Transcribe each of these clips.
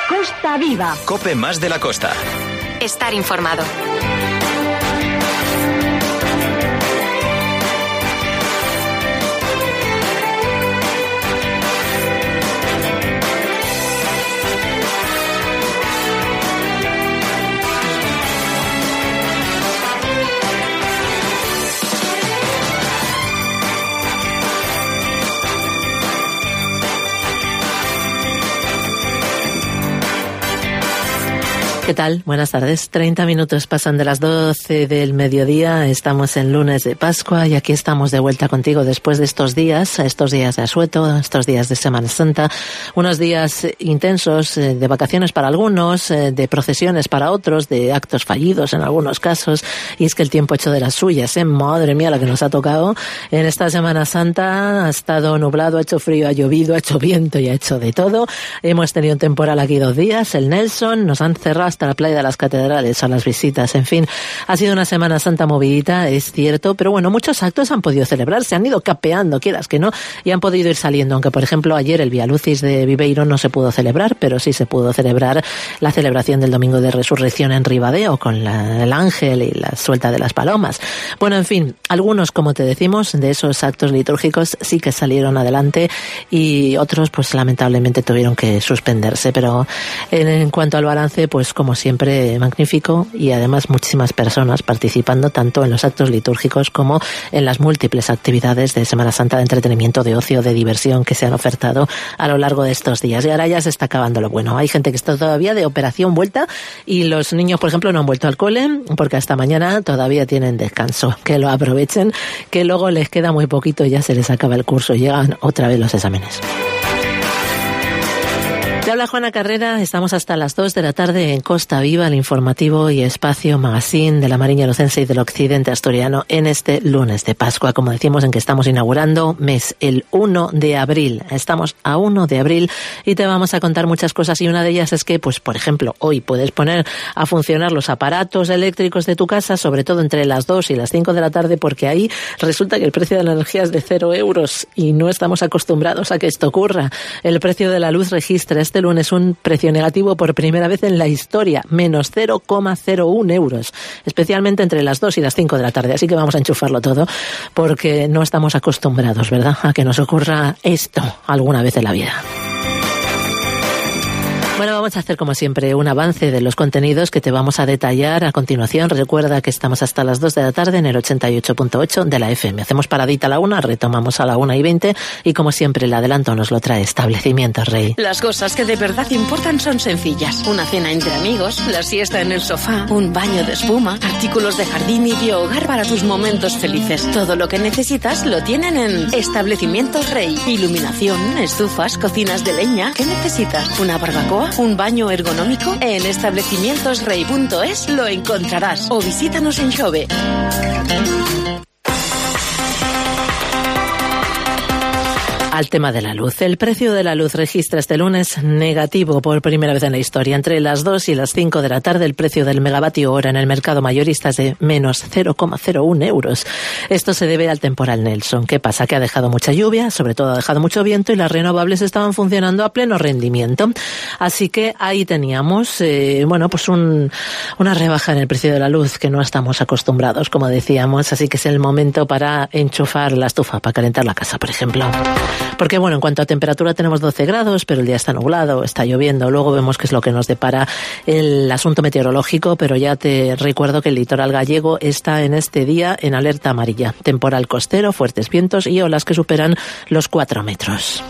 Costa Viva. COPE más de la costa. Estar informado. ¿Qué tal? Buenas tardes. 30 minutos pasan de las 12 del mediodía. Estamos en lunes de Pascua y aquí estamos de vuelta contigo después de estos días de asueto, estos días de Semana Santa, unos días intensos de vacaciones para algunos, de procesiones para otros, de actos fallidos en algunos casos. Y es que el tiempo ha hecho de las suyas, Madre mía, la que nos ha tocado. En esta Semana Santa ha estado nublado, ha hecho frío, ha llovido, ha hecho viento y ha hecho de todo. Hemos tenido un temporal aquí 2 días, el Nelson, nos han cerrado hasta la playa de las Catedrales a las visitas. En fin, ha sido una Semana Santa movidita, es cierto, pero bueno, muchos actos han podido celebrarse, han ido capeando, quieras que no, y han podido ir saliendo, aunque por ejemplo ayer el Vialucis de Viveiro no se pudo celebrar, pero sí se pudo celebrar la celebración del Domingo de Resurrección en Ribadeo con el ángel y la suelta de las palomas. Bueno, en fin, algunos, como te decimos, de esos actos litúrgicos sí que salieron adelante y otros pues lamentablemente tuvieron que suspenderse, pero en cuanto al balance, pues como siempre magnífico, y además muchísimas personas participando tanto en los actos litúrgicos como en las múltiples actividades de Semana Santa de entretenimiento, de ocio, de diversión que se han ofertado a lo largo de estos días. Y ahora ya se está acabando lo bueno. Hay gente que está todavía de operación vuelta y los niños, por ejemplo, no han vuelto al cole porque hasta mañana todavía tienen descanso. Que lo aprovechen, que luego les queda muy poquito y ya se les acaba el curso y llegan otra vez los exámenes. Te habla Juana Carrera, estamos hasta las 2 de la tarde en Costa Viva, el informativo y espacio magazine de la Mariña Lucense y del Occidente Asturiano en este lunes de Pascua, como decimos, en que estamos inaugurando mes, el 1 de abril. Estamos a 1 de abril y te vamos a contar muchas cosas y una de ellas es que, pues por ejemplo, hoy puedes poner a funcionar los aparatos eléctricos de tu casa, sobre todo entre las 2 y las 5 de la tarde, porque ahí resulta que el precio de la energía es de 0 euros y no estamos acostumbrados a que esto ocurra. El precio de la luz registra este lunes un precio negativo por primera vez en la historia, menos 0,01 euros, especialmente entre las 2 y las 5 de la tarde. Así que vamos a enchufarlo todo porque no estamos acostumbrados, ¿verdad?, a que nos ocurra esto alguna vez en la vida. Bueno, vamos a hacer como siempre un avance de los contenidos que te vamos a detallar a continuación. Recuerda que estamos hasta las 2 de la tarde en el 88.8 de la FM. Hacemos paradita a la 1, retomamos a la 1:20 y como siempre el adelanto nos lo trae Establecimientos Rey. Las cosas que de verdad importan son sencillas. Una cena entre amigos, la siesta en el sofá, un baño de espuma, artículos de jardín y biohogar para tus momentos felices. Todo lo que necesitas lo tienen en Establecimientos Rey. Iluminación, estufas, cocinas de leña. ¿Qué necesitas? ¿Una barbacoa? ¿Un baño ergonómico? En establecimientosrey.es lo encontrarás o visítanos en Xove. Al tema de la luz. El precio de la luz registra este lunes negativo por primera vez en la historia. Entre las 2 y las 5 de la tarde el precio del megavatio hora en el mercado mayorista es de menos 0,01 euros. Esto se debe al temporal Nelson. ¿Qué pasa? Que ha dejado mucha lluvia, sobre todo ha dejado mucho viento y las renovables estaban funcionando a pleno rendimiento. Así que ahí teníamos, pues una rebaja en el precio de la luz que no estamos acostumbrados, como decíamos. Así que es el momento para enchufar la estufa, para calentar la casa, por ejemplo. Porque bueno, en cuanto a temperatura tenemos 12 grados, pero el día está nublado, está lloviendo. Luego vemos qué es lo que nos depara el asunto meteorológico, pero ya te recuerdo que el litoral gallego está en este día en alerta amarilla. Temporal costero, fuertes vientos y olas que superan los 4 metros.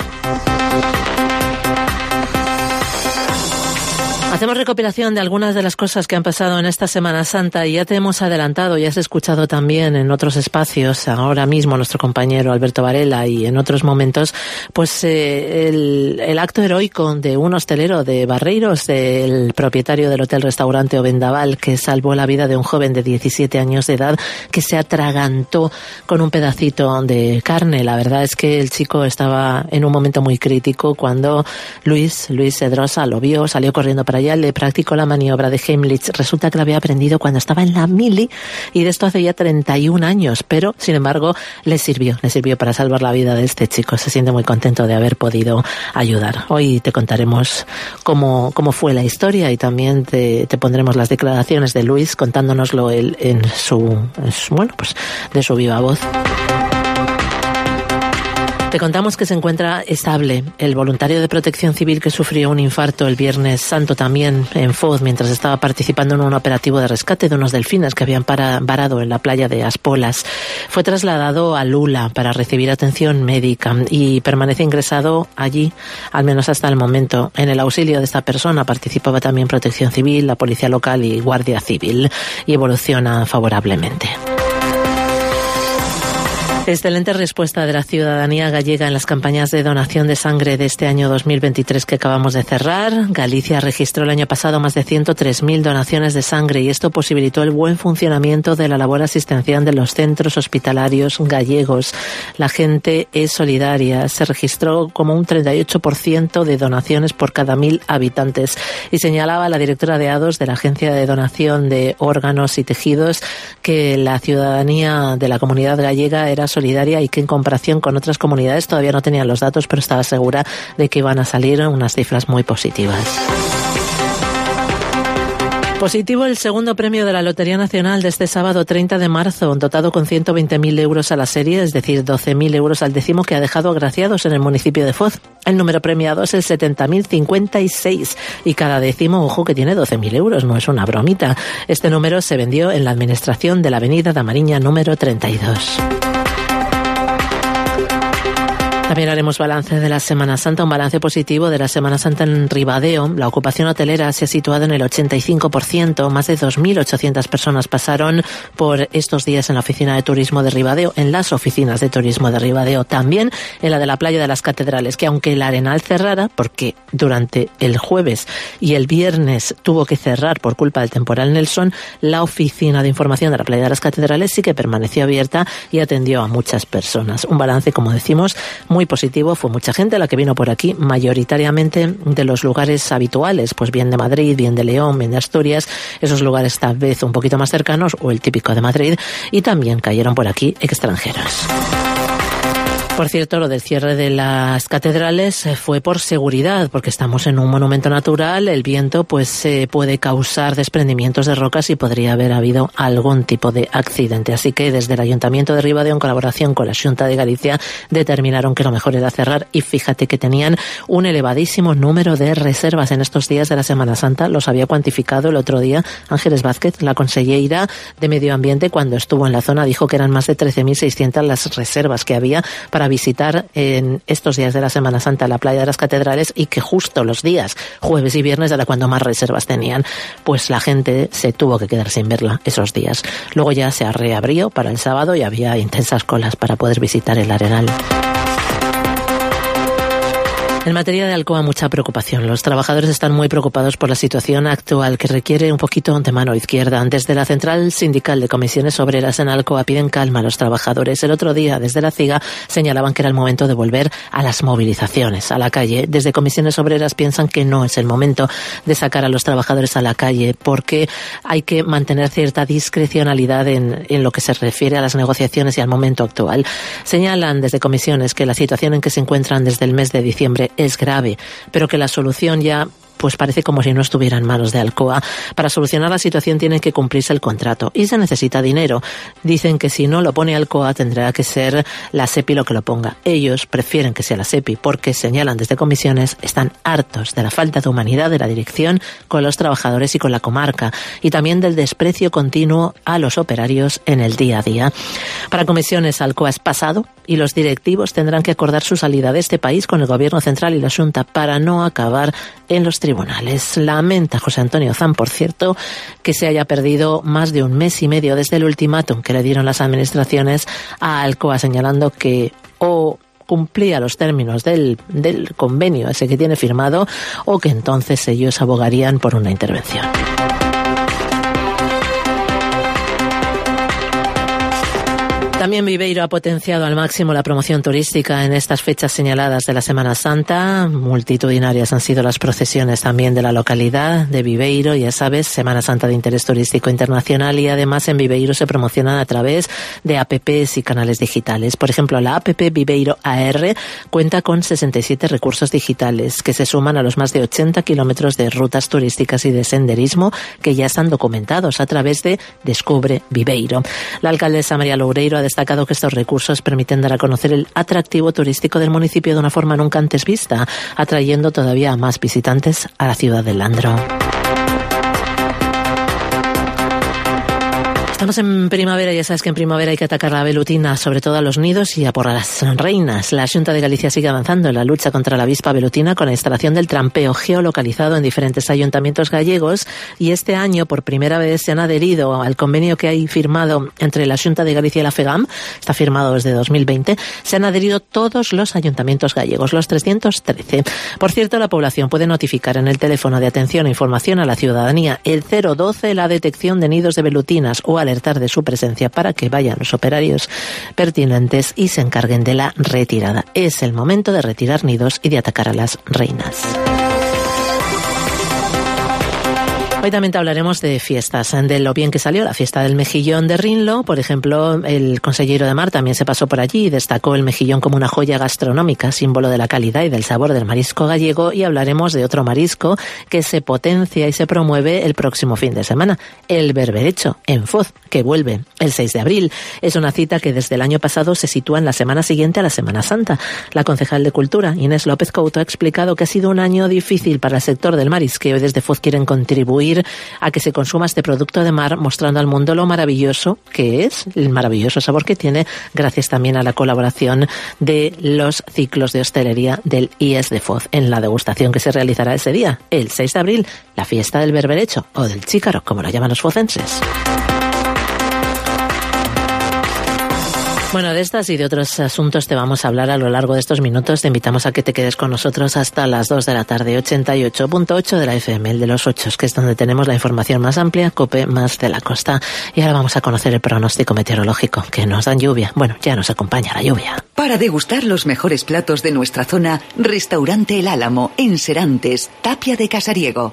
Hacemos recopilación de algunas de las cosas que han pasado en esta Semana Santa y ya te hemos adelantado, ya has escuchado también en otros espacios, ahora mismo nuestro compañero Alberto Varela y en otros momentos, pues el acto heroico de un hostelero de Barreiros, el propietario del hotel-restaurante O Vendaval, que salvó la vida de un joven de 17 años de edad que se atragantó con un pedacito de carne. La verdad es que el chico estaba en un momento muy crítico cuando Luis Edrosa lo vio, salió corriendo para allá ella le practicó la maniobra de Heimlich. Resulta que la había aprendido cuando estaba en la mili y de esto hace ya 31 años, pero sin embargo le sirvió para salvar la vida de este chico. Se siente muy contento de haber podido ayudar. Hoy te contaremos cómo fue la historia y también te pondremos las declaraciones de Luis contándonoslo él de su viva voz. Te contamos que se encuentra estable el voluntario de Protección Civil que sufrió un infarto el Viernes Santo también en Foz mientras estaba participando en un operativo de rescate de unos delfines que habían varado en la playa de Aspolas. Fue trasladado a Lula para recibir atención médica y permanece ingresado allí, al menos hasta el momento. En el auxilio de esta persona participaba también Protección Civil, la Policía Local y Guardia Civil y evoluciona favorablemente. Excelente respuesta de la ciudadanía gallega en las campañas de donación de sangre de este año 2023 que acabamos de cerrar. Galicia registró el año pasado más de 103.000 donaciones de sangre y esto posibilitó el buen funcionamiento de la labor asistencial de los centros hospitalarios gallegos. La gente es solidaria. Se registró como un 38% de donaciones por cada 1.000 habitantes. Y señalaba la directora de ADOS de la Agencia de Donación de Órganos y Tejidos que la ciudadanía de la comunidad gallega era solidaria y que en comparación con otras comunidades todavía no tenían los datos, pero estaba segura de que iban a salir unas cifras muy positivas. Positivo el segundo premio de la Lotería Nacional de este sábado 30 de marzo, dotado con 120.000 euros a la serie, es decir, 12.000 euros al décimo que ha dejado agraciados en el municipio de Foz. El número premiado es el 70.056 y cada décimo, ojo, que tiene 12.000 euros, no es una bromita. Este número se vendió en la administración de la avenida da Mariña número 32. También haremos balance de la Semana Santa, un balance positivo de la Semana Santa en Ribadeo. La ocupación hotelera se ha situado en el 85%. Más de 2.800 personas pasaron por estos días en la oficina de turismo de Ribadeo, en las oficinas de turismo de Ribadeo. También en la de la playa de las Catedrales, que aunque el Arenal cerrara, porque durante el jueves y el viernes tuvo que cerrar por culpa del temporal Nelson, la oficina de información de la playa de las Catedrales sí que permaneció abierta y atendió a muchas personas. Un balance, como decimos, muy positivo. Fue mucha gente la que vino por aquí, mayoritariamente de los lugares habituales, pues bien de Madrid, bien de León, bien de Asturias, esos lugares tal vez un poquito más cercanos o el típico de Madrid, y también cayeron por aquí extranjeros. Por cierto, lo del cierre de las catedrales fue por seguridad, porque estamos en un monumento natural, el viento pues puede causar desprendimientos de rocas y podría haber habido algún tipo de accidente. Así que desde el Ayuntamiento de Ribadeo, en colaboración con la Xunta de Galicia, determinaron que lo mejor era cerrar y fíjate que tenían un elevadísimo número de reservas en estos días de la Semana Santa. Los había cuantificado el otro día Ángeles Vázquez, la consellera de Medio Ambiente, cuando estuvo en la zona, dijo que eran más de 13.600 las reservas que había para visitar en estos días de la Semana Santa la playa de las Catedrales y que justo los días jueves y viernes era cuando más reservas tenían. Pues la gente se tuvo que quedar sin verla esos días. Luego ya se reabrió para el sábado y había intensas colas para poder visitar el Arenal. En materia de Alcoa, mucha preocupación. Los trabajadores están muy preocupados por la situación actual, que requiere un poquito de mano izquierda. Desde la Central Sindical de Comisiones Obreras en Alcoa piden calma a los trabajadores. El otro día, desde la CIGA, señalaban que era el momento de volver a las movilizaciones, a la calle. Desde Comisiones Obreras piensan que no es el momento de sacar a los trabajadores a la calle, porque hay que mantener cierta discrecionalidad en lo que se refiere a las negociaciones y al momento actual. Señalan desde Comisiones que la situación en que se encuentran desde el mes de diciembre es grave, pero que la solución ya pues parece como si no estuviera en manos de Alcoa. Para solucionar la situación tiene que cumplirse el contrato y se necesita dinero. Dicen que si no lo pone Alcoa tendrá que ser la SEPI lo que lo ponga. Ellos prefieren que sea la SEPI porque, señalan desde Comisiones, están hartos de la falta de humanidad de la dirección con los trabajadores y con la comarca, y también del desprecio continuo a los operarios en el día a día. Para Comisiones, Alcoa es pasado y los directivos tendrán que acordar su salida de este país con el Gobierno Central y la Xunta para no acabar en los tribunales. Lamenta José Antonio Zan, por cierto, que se haya perdido más de un mes y medio desde el ultimátum que le dieron las administraciones a Alcoa, señalando que o cumplía los términos del convenio ese que tiene firmado o que entonces ellos abogarían por una intervención. También Viveiro ha potenciado al máximo la promoción turística en estas fechas señaladas de la Semana Santa. Multitudinarias han sido las procesiones también de la localidad de Viveiro, ya sabes, Semana Santa de interés turístico internacional, y además en Viveiro se promocionan a través de apps y canales digitales. Por ejemplo, la app Viveiro AR cuenta con 67 recursos digitales que se suman a los más de 80 kilómetros de rutas turísticas y de senderismo que ya están documentados a través de Descubre Viveiro. La alcaldesa María Loureiro ha destacado que estos recursos permiten dar a conocer el atractivo turístico del municipio de una forma nunca antes vista, atrayendo todavía a más visitantes a la ciudad de Landro. Estamos en primavera, ya sabes que en primavera hay que atacar la velutina, sobre todo a los nidos y a por las reinas. La Xunta de Galicia sigue avanzando en la lucha contra la avispa velutina con la instalación del trampeo geolocalizado en diferentes ayuntamientos gallegos, y este año por primera vez se han adherido al convenio que hay firmado entre la Xunta de Galicia y la FEGAM, está firmado desde 2020, se han adherido todos los ayuntamientos gallegos, los 313. Por cierto, la población puede notificar en el teléfono de atención e información a la ciudadanía, el 012, la detección de nidos de velutinas, o alertar de su presencia para que vayan los operarios pertinentes y se encarguen de la retirada. Es el momento de retirar nidos y de atacar a las reinas. Hoy también te hablaremos de fiestas, de lo bien que salió la fiesta del mejillón de Rinlo. Por ejemplo, el consejero de Mar también se pasó por allí y destacó el mejillón como una joya gastronómica, símbolo de la calidad y del sabor del marisco gallego, y hablaremos de otro marisco que se potencia y se promueve el próximo fin de semana, el berberecho, en Foz, que vuelve el 6 de abril. Es una cita que desde el año pasado se sitúa en la semana siguiente a la Semana Santa. La concejal de Cultura, Inés López Couto, ha explicado que ha sido un año difícil para el sector del marisqueo y desde Foz quieren contribuir a que se consuma este producto de mar, mostrando al mundo lo maravilloso que es, el maravilloso sabor que tiene, gracias también a la colaboración de los ciclos de hostelería del IES de Foz en la degustación que se realizará ese día, el 6 de abril, la fiesta del berberecho, o del chícaro, como lo llaman los focenses. Bueno, de estas y de otros asuntos te vamos a hablar a lo largo de estos minutos. Te invitamos a que te quedes con nosotros hasta las 2 de la tarde, 88.8 de la FM, el de los 8, que es donde tenemos la información más amplia, COPE más de la costa. Y ahora vamos a conocer el pronóstico meteorológico, que nos dan lluvia. Bueno, ya nos acompaña la lluvia. Para degustar los mejores platos de nuestra zona, Restaurante El Álamo, en Serantes, Tapia de Casariego.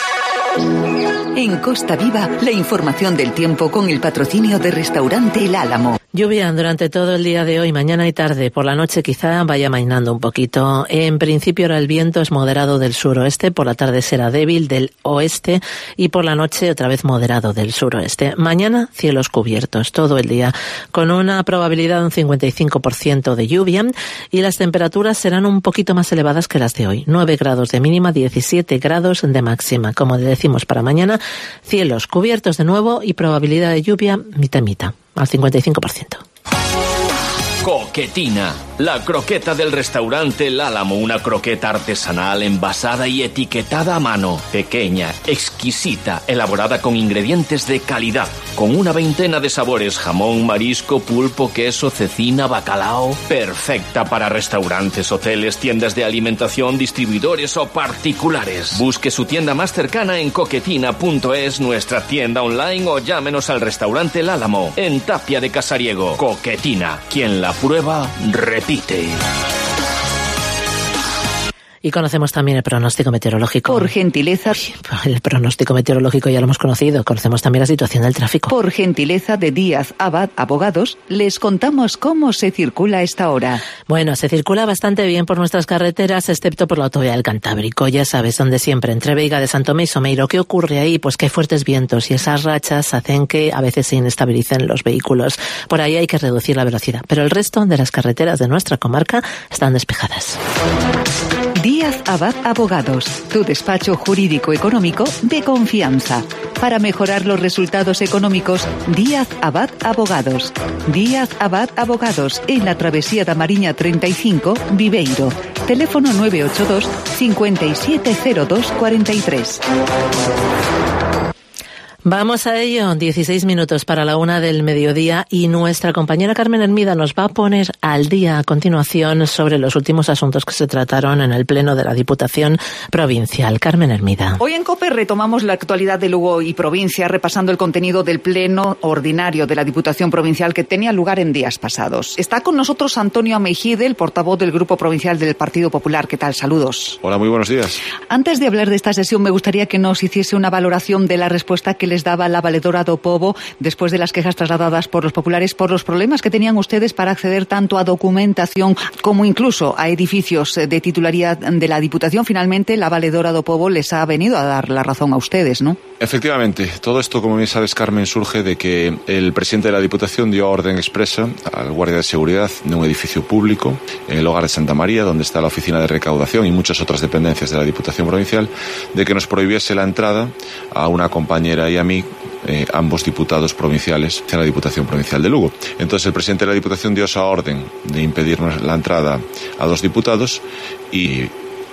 En Costa Viva, la información del tiempo con el patrocinio de Restaurante El Álamo. Lluvia durante todo el día de hoy, mañana y tarde. Por la noche quizá vaya amainando un poquito. En principio ahora el viento es moderado del suroeste, por la tarde será débil del oeste y por la noche otra vez moderado del suroeste. Mañana cielos cubiertos todo el día, con una probabilidad de un 55% de lluvia, y las temperaturas serán un poquito más elevadas que las de hoy. 9 grados de mínima, 17 grados de máxima. Como decimos para mañana, cielos cubiertos de nuevo y probabilidad de lluvia mitad, al 55%. Coquetina, la croqueta del restaurante El Álamo, una croqueta artesanal envasada y etiquetada a mano, pequeña, exquisita, elaborada con ingredientes de calidad, con una veintena de sabores: jamón, marisco, pulpo, queso, cecina, bacalao, perfecta para restaurantes, hoteles, tiendas de alimentación, distribuidores o particulares. Busque su tienda más cercana en coquetina.es, nuestra tienda online, o llámenos al restaurante El Álamo, en Tapia de Casariego. Coquetina, quien la prueba, repite. Y conocemos también el pronóstico meteorológico. Por gentileza. El pronóstico meteorológico ya lo hemos conocido. Conocemos también la situación del tráfico. Por gentileza de Díaz Abad Abogados, les contamos cómo se circula a esta hora. Bueno, se circula bastante bien por nuestras carreteras, excepto por la autovía del Cantábrico. Ya sabes, donde siempre, entre Veiga de Santomé y Someiro. ¿Qué ocurre ahí? Pues que hay fuertes vientos y esas rachas hacen que a veces se inestabilicen los vehículos. Por ahí hay que reducir la velocidad. Pero el resto de las carreteras de nuestra comarca están despejadas. Díaz Abad Abogados, tu despacho jurídico económico de confianza. Para mejorar los resultados económicos, Díaz Abad Abogados. Díaz Abad Abogados, en la Travesía da Mariña 35, Viveiro. Teléfono 982 570243. Vamos a ello, 16 minutos para la 1 del mediodía y nuestra compañera Carmen Hermida nos va a poner al día a continuación sobre los últimos asuntos que se trataron en el Pleno de la Diputación Provincial. Carmen Hermida. Hoy en COPE retomamos la actualidad de Lugo y provincia repasando el contenido del Pleno ordinario de la Diputación Provincial que tenía lugar en días pasados. Está con nosotros Antonio Ameijide, el portavoz del Grupo Provincial del Partido Popular. ¿Qué tal? Saludos. Hola, muy buenos días. Antes de hablar de esta sesión me gustaría que nos hiciese una valoración de la respuesta que les daba la valedora do Pobo después de las quejas trasladadas por los populares por los problemas que tenían ustedes para acceder tanto a documentación como incluso a edificios de titularidad de la Diputación. Finalmente, la valedora do Pobo les ha venido a dar la razón a ustedes, ¿no? Efectivamente, todo esto, como bien sabes, Carmen, surge de que el presidente de la Diputación dio orden expresa al guardia de seguridad de un edificio público en el Hogar de Santa María, donde está la oficina de recaudación y muchas otras dependencias de la Diputación Provincial, de que nos prohibiese la entrada a una compañera y a mí, ambos diputados provinciales de la Diputación Provincial de Lugo. Entonces el presidente de la Diputación dio esa orden de impedirnos la entrada a dos diputados y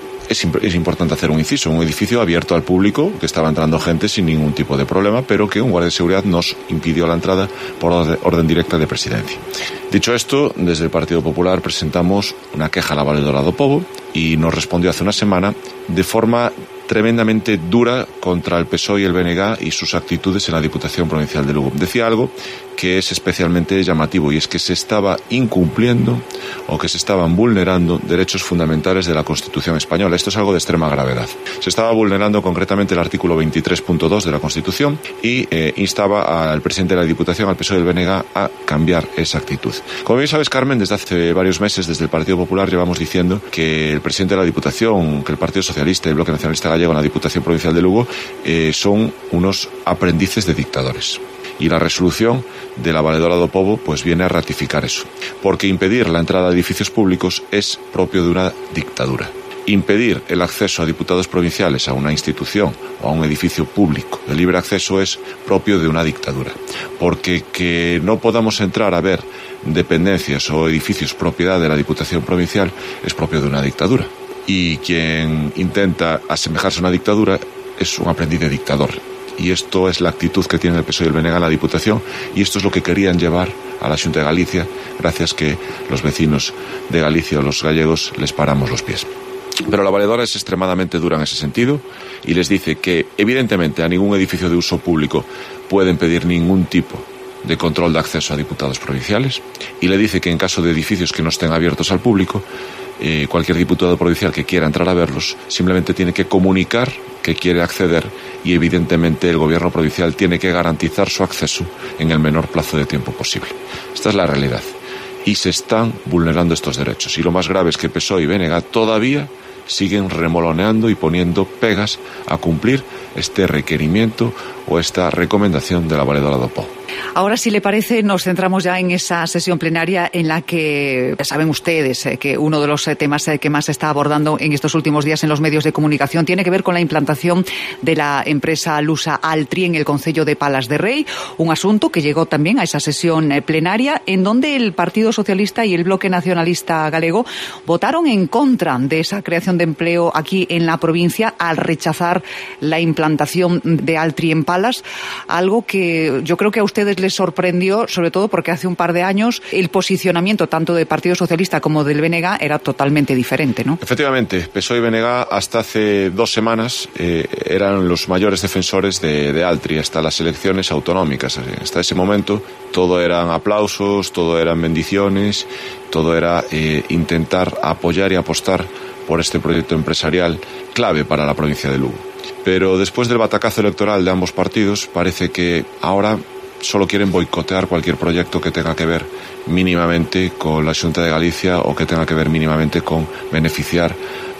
es importante hacer un inciso, un edificio abierto al público, que estaba entrando gente sin ningún tipo de problema, pero que un guardia de seguridad nos impidió la entrada por orden directa de presidencia. Dicho esto, desde el Partido Popular presentamos una queja a la valedora do Pobo y nos respondió hace una semana de forma tremendamente dura contra el PSOE y el BNG y sus actitudes en la Diputación Provincial de Lugo. Decía algo que es especialmente llamativo y es que se estaba incumpliendo o que se estaban vulnerando derechos fundamentales de la Constitución española. Esto es algo de extrema gravedad. Se estaba vulnerando concretamente el artículo 23.2 de la Constitución y instaba al presidente de la Diputación, al PSOE y al BNG, a cambiar esa actitud. Como bien sabes, Carmen, desde hace varios meses, desde el Partido Popular, llevamos diciendo que el presidente de la Diputación, que el Partido Socialista y el Bloque Nacionalista Gallego en la Diputación Provincial de Lugo son unos aprendices de dictadores. Y la resolución de la valedora do Pobo pues viene a ratificar eso. Porque impedir la entrada a edificios públicos es propio de una dictadura. Impedir el acceso a diputados provinciales a una institución o a un edificio público de libre acceso es propio de una dictadura. Porque que no podamos entrar a ver dependencias o edificios propiedad de la Diputación Provincial es propio de una dictadura. Y quien intenta asemejarse a una dictadura es un aprendiz de dictador. Y esto es la actitud que tiene el PSOE y el BNG en la Diputación, y esto es lo que querían llevar a la Xunta de Galicia, gracias que los vecinos de Galicia o los gallegos les paramos los pies. Pero la valedora es extremadamente dura en ese sentido y les dice que evidentemente a ningún edificio de uso público pueden pedir ningún tipo de control de acceso a diputados provinciales, y le dice que en caso de edificios que no estén abiertos al público, cualquier diputado provincial que quiera entrar a verlos simplemente tiene que comunicar que quiere acceder y evidentemente el gobierno provincial tiene que garantizar su acceso en el menor plazo de tiempo posible. Esta es la realidad y se están vulnerando estos derechos, y lo más grave es que PSOE y BNG todavía siguen remoloneando y poniendo pegas a cumplir este requerimiento o esta recomendación de la valedora do Pobo. Ahora, si le parece, nos centramos ya en esa sesión plenaria en la que saben ustedes que uno de los temas que más se está abordando en estos últimos días en los medios de comunicación tiene que ver con la implantación de la empresa lusa Altri en el concello de Palas de Rei, un asunto que llegó también a esa sesión plenaria en donde el Partido Socialista y el Bloque Nacionalista Galego votaron en contra de esa creación de empleo aquí en la provincia al rechazar la implantación de Altri en Palas, algo que yo creo que a ustedes les sorprendió, sobre todo porque hace un par de años el posicionamiento tanto del Partido Socialista como del BNG era totalmente diferente, ¿no? Efectivamente, PSOE y BNG hasta hace 2 semanas eran los mayores defensores de Altri hasta las elecciones autonómicas. Hasta ese momento todo eran aplausos, todo eran bendiciones, todo era intentar apoyar y apostar por este proyecto empresarial clave para la provincia de Lugo. Pero después del batacazo electoral de ambos partidos, parece que ahora solo quieren boicotear cualquier proyecto que tenga que ver mínimamente con la Xunta de Galicia o que tenga que ver mínimamente con beneficiar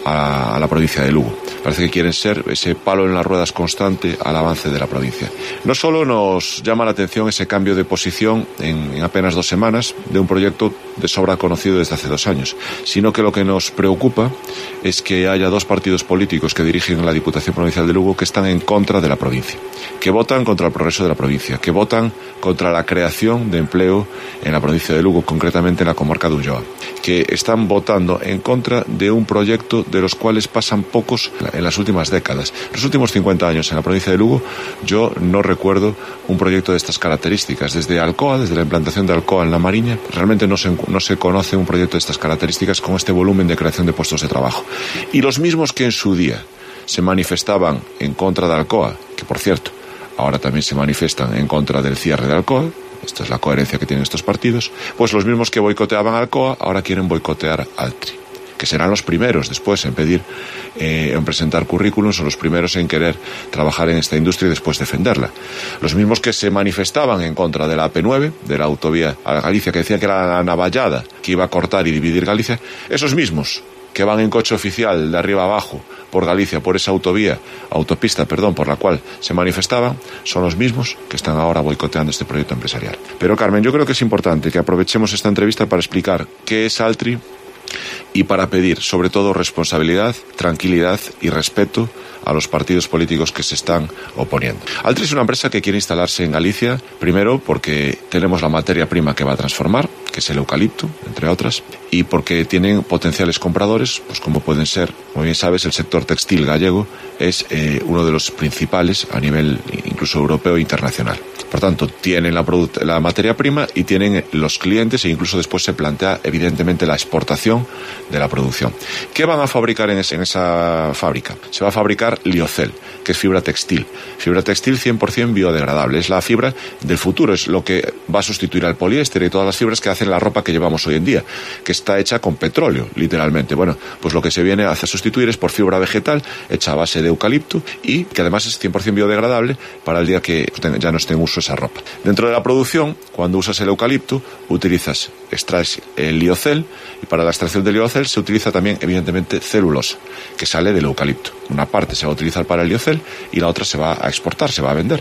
a la provincia de Lugo. Parece que quieren ser ese palo en las ruedas constante al avance de la provincia. No solo nos llama la atención ese cambio de posición en apenas 2 semanas de un proyecto de sobra conocido desde hace 2 años, sino que lo que nos preocupa es que haya 2 partidos políticos que dirigen la Diputación Provincial de Lugo que están en contra de la provincia, que votan contra el progreso de la provincia, que votan contra la creación de empleo en la provincia de Lugo, concretamente en la comarca de Ulloa, que están votando en contra de un proyecto de los cuales pasan pocos en las últimas décadas. En los últimos 50 años en la provincia de Lugo yo no recuerdo un proyecto de estas características. Desde Alcoa, desde la implantación de Alcoa en La Mariña, realmente no se conoce un proyecto de estas características con este volumen de creación de puestos de trabajo. Y los mismos que en su día se manifestaban en contra de Alcoa, que por cierto, ahora también se manifiestan en contra del cierre de Alcoa, esta es la coherencia que tienen estos partidos, pues los mismos que boicoteaban Alcoa ahora quieren boicotear Altri, que serán los primeros después en pedir, en presentar currículums, son los primeros en querer trabajar en esta industria y después defenderla. Los mismos que se manifestaban en contra de la AP9, de la autovía a Galicia, que decían que era la navallada que iba a cortar y dividir Galicia, esos mismos que van en coche oficial de arriba abajo por Galicia, por esa autopista, por la cual se manifestaban, son los mismos que están ahora boicoteando este proyecto empresarial. Pero Carmen, yo creo que es importante que aprovechemos esta entrevista para explicar qué es Altri y para pedir, sobre todo, responsabilidad, tranquilidad y respeto a los partidos políticos que se están oponiendo. Altri es una empresa que quiere instalarse en Galicia, primero porque tenemos la materia prima que va a transformar, que es el eucalipto, entre otras, y porque tienen potenciales compradores, pues como pueden ser, como bien sabes, el sector textil gallego es uno de los principales a nivel incluso europeo e internacional. Por tanto, tienen la materia prima y tienen los clientes e incluso después se plantea evidentemente la exportación de la producción. ¿Qué van a fabricar en esa fábrica? Se va a fabricar liocel, que es fibra textil 100% biodegradable, es la fibra del futuro, es lo que va a sustituir al poliéster y todas las fibras que hacen la ropa que llevamos hoy en día, que está hecha con petróleo, literalmente. Bueno, pues lo que se viene a hacer sustituir es por fibra vegetal hecha a base de eucalipto y que además es 100% biodegradable para el día que ya no esté en uso esa ropa. Dentro de la producción, cuando usas el eucalipto, extraes el liocel y para la extracción del liocel se utiliza también evidentemente celulosa, que sale del eucalipto. Una parte se va a utilizar para el liocel y la otra se va a exportar, se va a vender,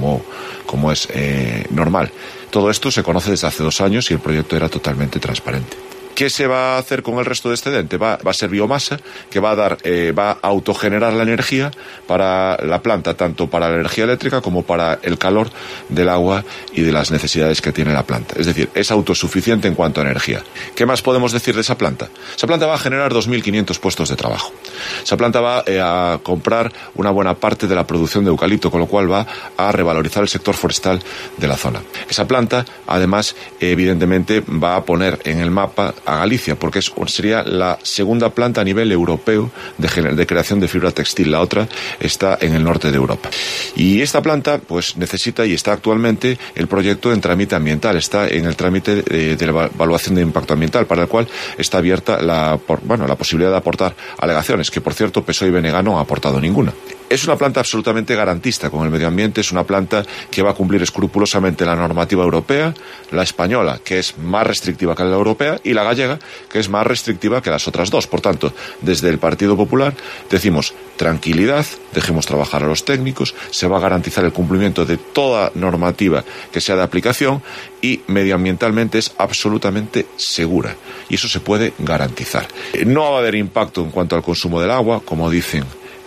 como es normal. Todo esto se conoce desde hace 2 años y el proyecto era totalmente transparente. ¿Qué se va a hacer con el resto de excedente? Va a ser biomasa que va a autogenerar la energía para la planta, tanto para la energía eléctrica como para el calor del agua y de las necesidades que tiene la planta. Es decir, es autosuficiente en cuanto a energía. ¿Qué más podemos decir de esa planta? Esa planta va a generar 2.500 puestos de trabajo. Esa planta va a comprar una buena parte de la producción de eucalipto, con lo cual va a revalorizar el sector forestal de la zona. Esa planta, además, evidentemente va a poner en el mapa a Galicia, porque sería la segunda planta a nivel europeo de creación de fibra textil. La otra está en el norte de Europa. Y esta planta pues necesita y está actualmente el proyecto en trámite ambiental, está en el trámite de la evaluación de impacto ambiental, para el cual está abierta la posibilidad de aportar alegaciones, que por cierto PSOE y BNG no ha aportado ninguna. Es una planta absolutamente garantista con el medio ambiente, es una planta que va a cumplir escrupulosamente la normativa europea, la española, que es más restrictiva que la europea, y la gallega, que es más restrictiva que las otras dos. Por tanto, desde el Partido Popular decimos tranquilidad, dejemos trabajar a los técnicos, se va a garantizar el cumplimiento de toda normativa que sea de aplicación y medioambientalmente es absolutamente segura. Y eso se puede garantizar. No va a haber impacto en cuanto al consumo del agua, como dicen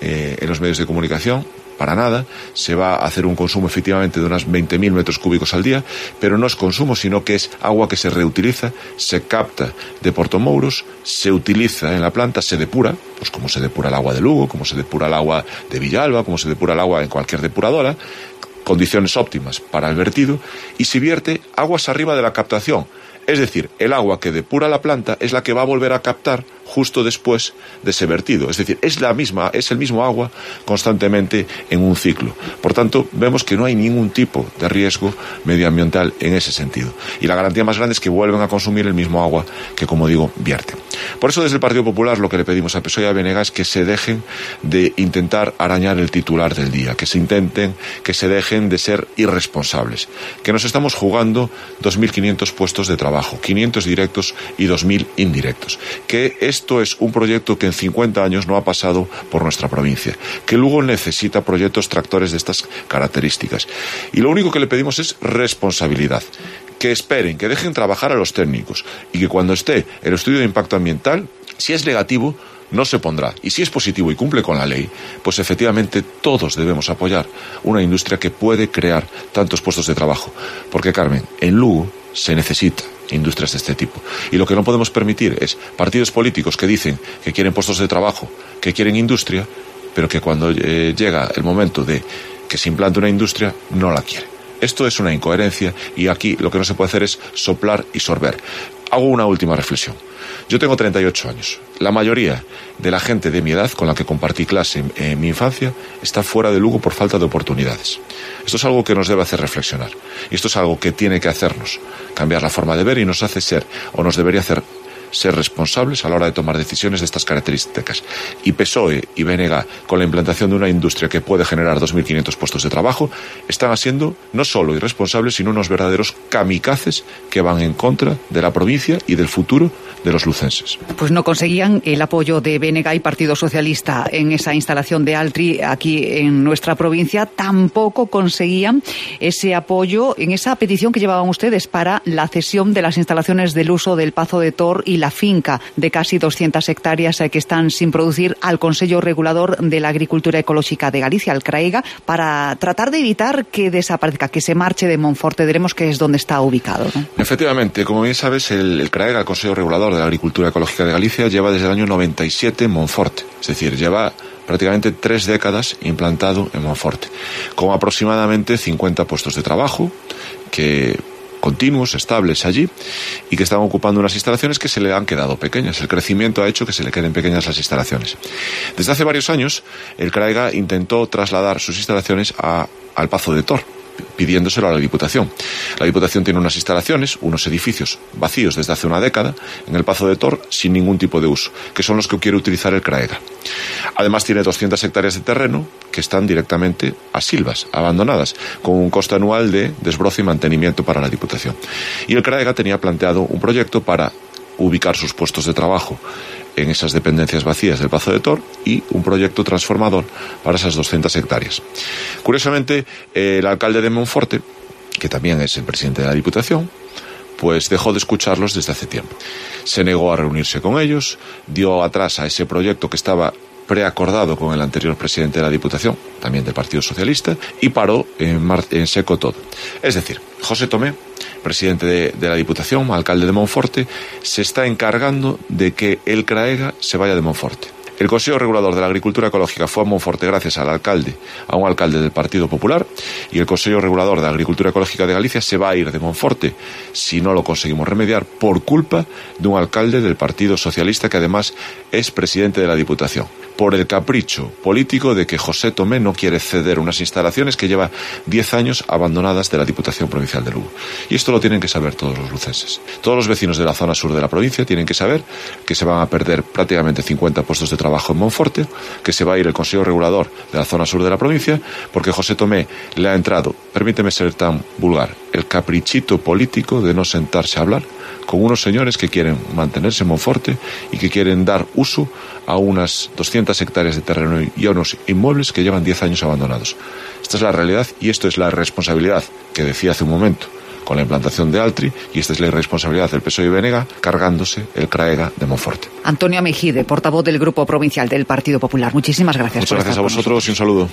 en los medios de comunicación, para nada. Se va a hacer un consumo efectivamente de unos 20.000 metros cúbicos al día, pero no es consumo, sino que es agua que se reutiliza, se capta de Portomouros, se utiliza en la planta, se depura, pues como se depura el agua de Lugo, como se depura el agua de Villalba, como se depura el agua en cualquier depuradora, condiciones óptimas para el vertido, y se vierte aguas arriba de la captación. Es decir, el agua que depura la planta es la que va a volver a captar justo después de ese vertido. Es decir, es el mismo agua constantemente en un ciclo. Por tanto, vemos que no hay ningún tipo de riesgo medioambiental en ese sentido. Y la garantía más grande es que vuelven a consumir el mismo agua que, como digo, vierten. Por eso, desde el Partido Popular, lo que le pedimos a PSOE y a BNG es que se dejen de intentar arañar el titular del día, que se dejen de ser irresponsables, que nos estamos jugando 2.500 puestos de trabajo, 500 directos y 2.000 indirectos, que esto es un proyecto que en 50 años no ha pasado por nuestra provincia, que Lugo necesita proyectos tractores de estas características. Y lo único que le pedimos es responsabilidad. Que esperen, que dejen trabajar a los técnicos y que cuando esté el estudio de impacto ambiental, si es negativo, no se pondrá. Y si es positivo y cumple con la ley, pues efectivamente todos debemos apoyar una industria que puede crear tantos puestos de trabajo. Porque, Carmen, en Lugo se necesita industrias de este tipo. Y lo que no podemos permitir es partidos políticos que dicen que quieren puestos de trabajo, que quieren industria, pero que cuando llega el momento de que se implante una industria, no la quieren. Esto es una incoherencia y aquí lo que no se puede hacer es soplar y sorber. Hago una última reflexión. Yo tengo 38 años. La mayoría de la gente de mi edad con la que compartí clase en mi infancia está fuera de Lugo por falta de oportunidades. Esto es algo que nos debe hacer reflexionar. Y esto es algo que tiene que hacernos cambiar la forma de ver y nos hace ser, o nos debería hacer ser responsables a la hora de tomar decisiones de estas características. Y PSOE y BNG, con la implantación de una industria que puede generar 2.500 puestos de trabajo, están siendo no solo irresponsables, sino unos verdaderos kamikazes que van en contra de la provincia y del futuro de los lucenses. Pues no conseguían el apoyo de BNG y Partido Socialista en esa instalación de Altri aquí en nuestra provincia. Tampoco conseguían ese apoyo en esa petición que llevaban ustedes para la cesión de las instalaciones del uso del Pazo de Tor y la finca de casi 200 hectáreas que están sin producir al Consello Regulador de la Agricultura Ecológica de Galicia, al CRAEGA, para tratar de evitar que desaparezca, que se marche de Monforte. Veremos que es donde está ubicado, ¿no? Efectivamente, como bien sabes, el CRAEGA, el Consello Regulador de la Agricultura Ecológica de Galicia, lleva desde el año 97 en Monforte, es decir, lleva prácticamente 3 décadas implantado en Monforte, con aproximadamente 50 puestos de trabajo que continuos, estables allí, y que están ocupando unas instalaciones que se le han quedado pequeñas. El crecimiento ha hecho que se le queden pequeñas las instalaciones. Desde hace varios años, el CRAEGA intentó trasladar sus instalaciones al Pazo de Tor, pidiéndoselo a la Diputación. La Diputación tiene unas instalaciones, unos edificios vacíos desde hace una década, en el Pazo de Tor, sin ningún tipo de uso, que son los que quiere utilizar el CRAEGA. Además tiene 200 hectáreas de terreno que están directamente a silvas, abandonadas, con un coste anual de desbroce y mantenimiento para la Diputación. Y el CRAEGA tenía planteado un proyecto para ubicar sus puestos de trabajo en esas dependencias vacías del Pazo de Tor y un proyecto transformador para esas 200 hectáreas. Curiosamente, el alcalde de Monforte, que también es el presidente de la Diputación, pues dejó de escucharlos desde hace tiempo. Se negó a reunirse con ellos, dio atrás a ese proyecto que estaba preacordado con el anterior presidente de la Diputación, también del Partido Socialista, y paró en seco todo. Es decir, José Tomé, presidente de la Diputación, alcalde de Monforte, se está encargando de que el CRAEGA se vaya de Monforte. El Consejo Regulador de la Agricultura Ecológica fue a Monforte gracias a un alcalde del Partido Popular, y el Consejo Regulador de la Agricultura Ecológica de Galicia se va a ir de Monforte, si no lo conseguimos remediar, por culpa de un alcalde del Partido Socialista que además es presidente de la Diputación, por el capricho político de que José Tomé no quiere ceder unas instalaciones que lleva 10 años abandonadas de la Diputación Provincial de Lugo. Y esto lo tienen que saber todos los lucenses. Todos los vecinos de la zona sur de la provincia tienen que saber que se van a perder prácticamente 50 puestos de trabajo en Monforte, que se va a ir el Consejo Regulador de la zona sur de la provincia, porque José Tomé le ha entrado, permíteme ser tan vulgar, el caprichito político de no sentarse a hablar con unos señores que quieren mantenerse en Monforte y que quieren dar uso a unas 200 hectáreas de terreno y a unos inmuebles que llevan 10 años abandonados. Esta es la realidad y esto es la responsabilidad que decía hace un momento con la implantación de Altri, y esta es la irresponsabilidad del PSOE y BNG cargándose el CRAEGA de Monforte. Antonio Mejide, portavoz del Grupo Provincial del Partido Popular. Muchísimas gracias. Muchas gracias a vosotros y un saludo.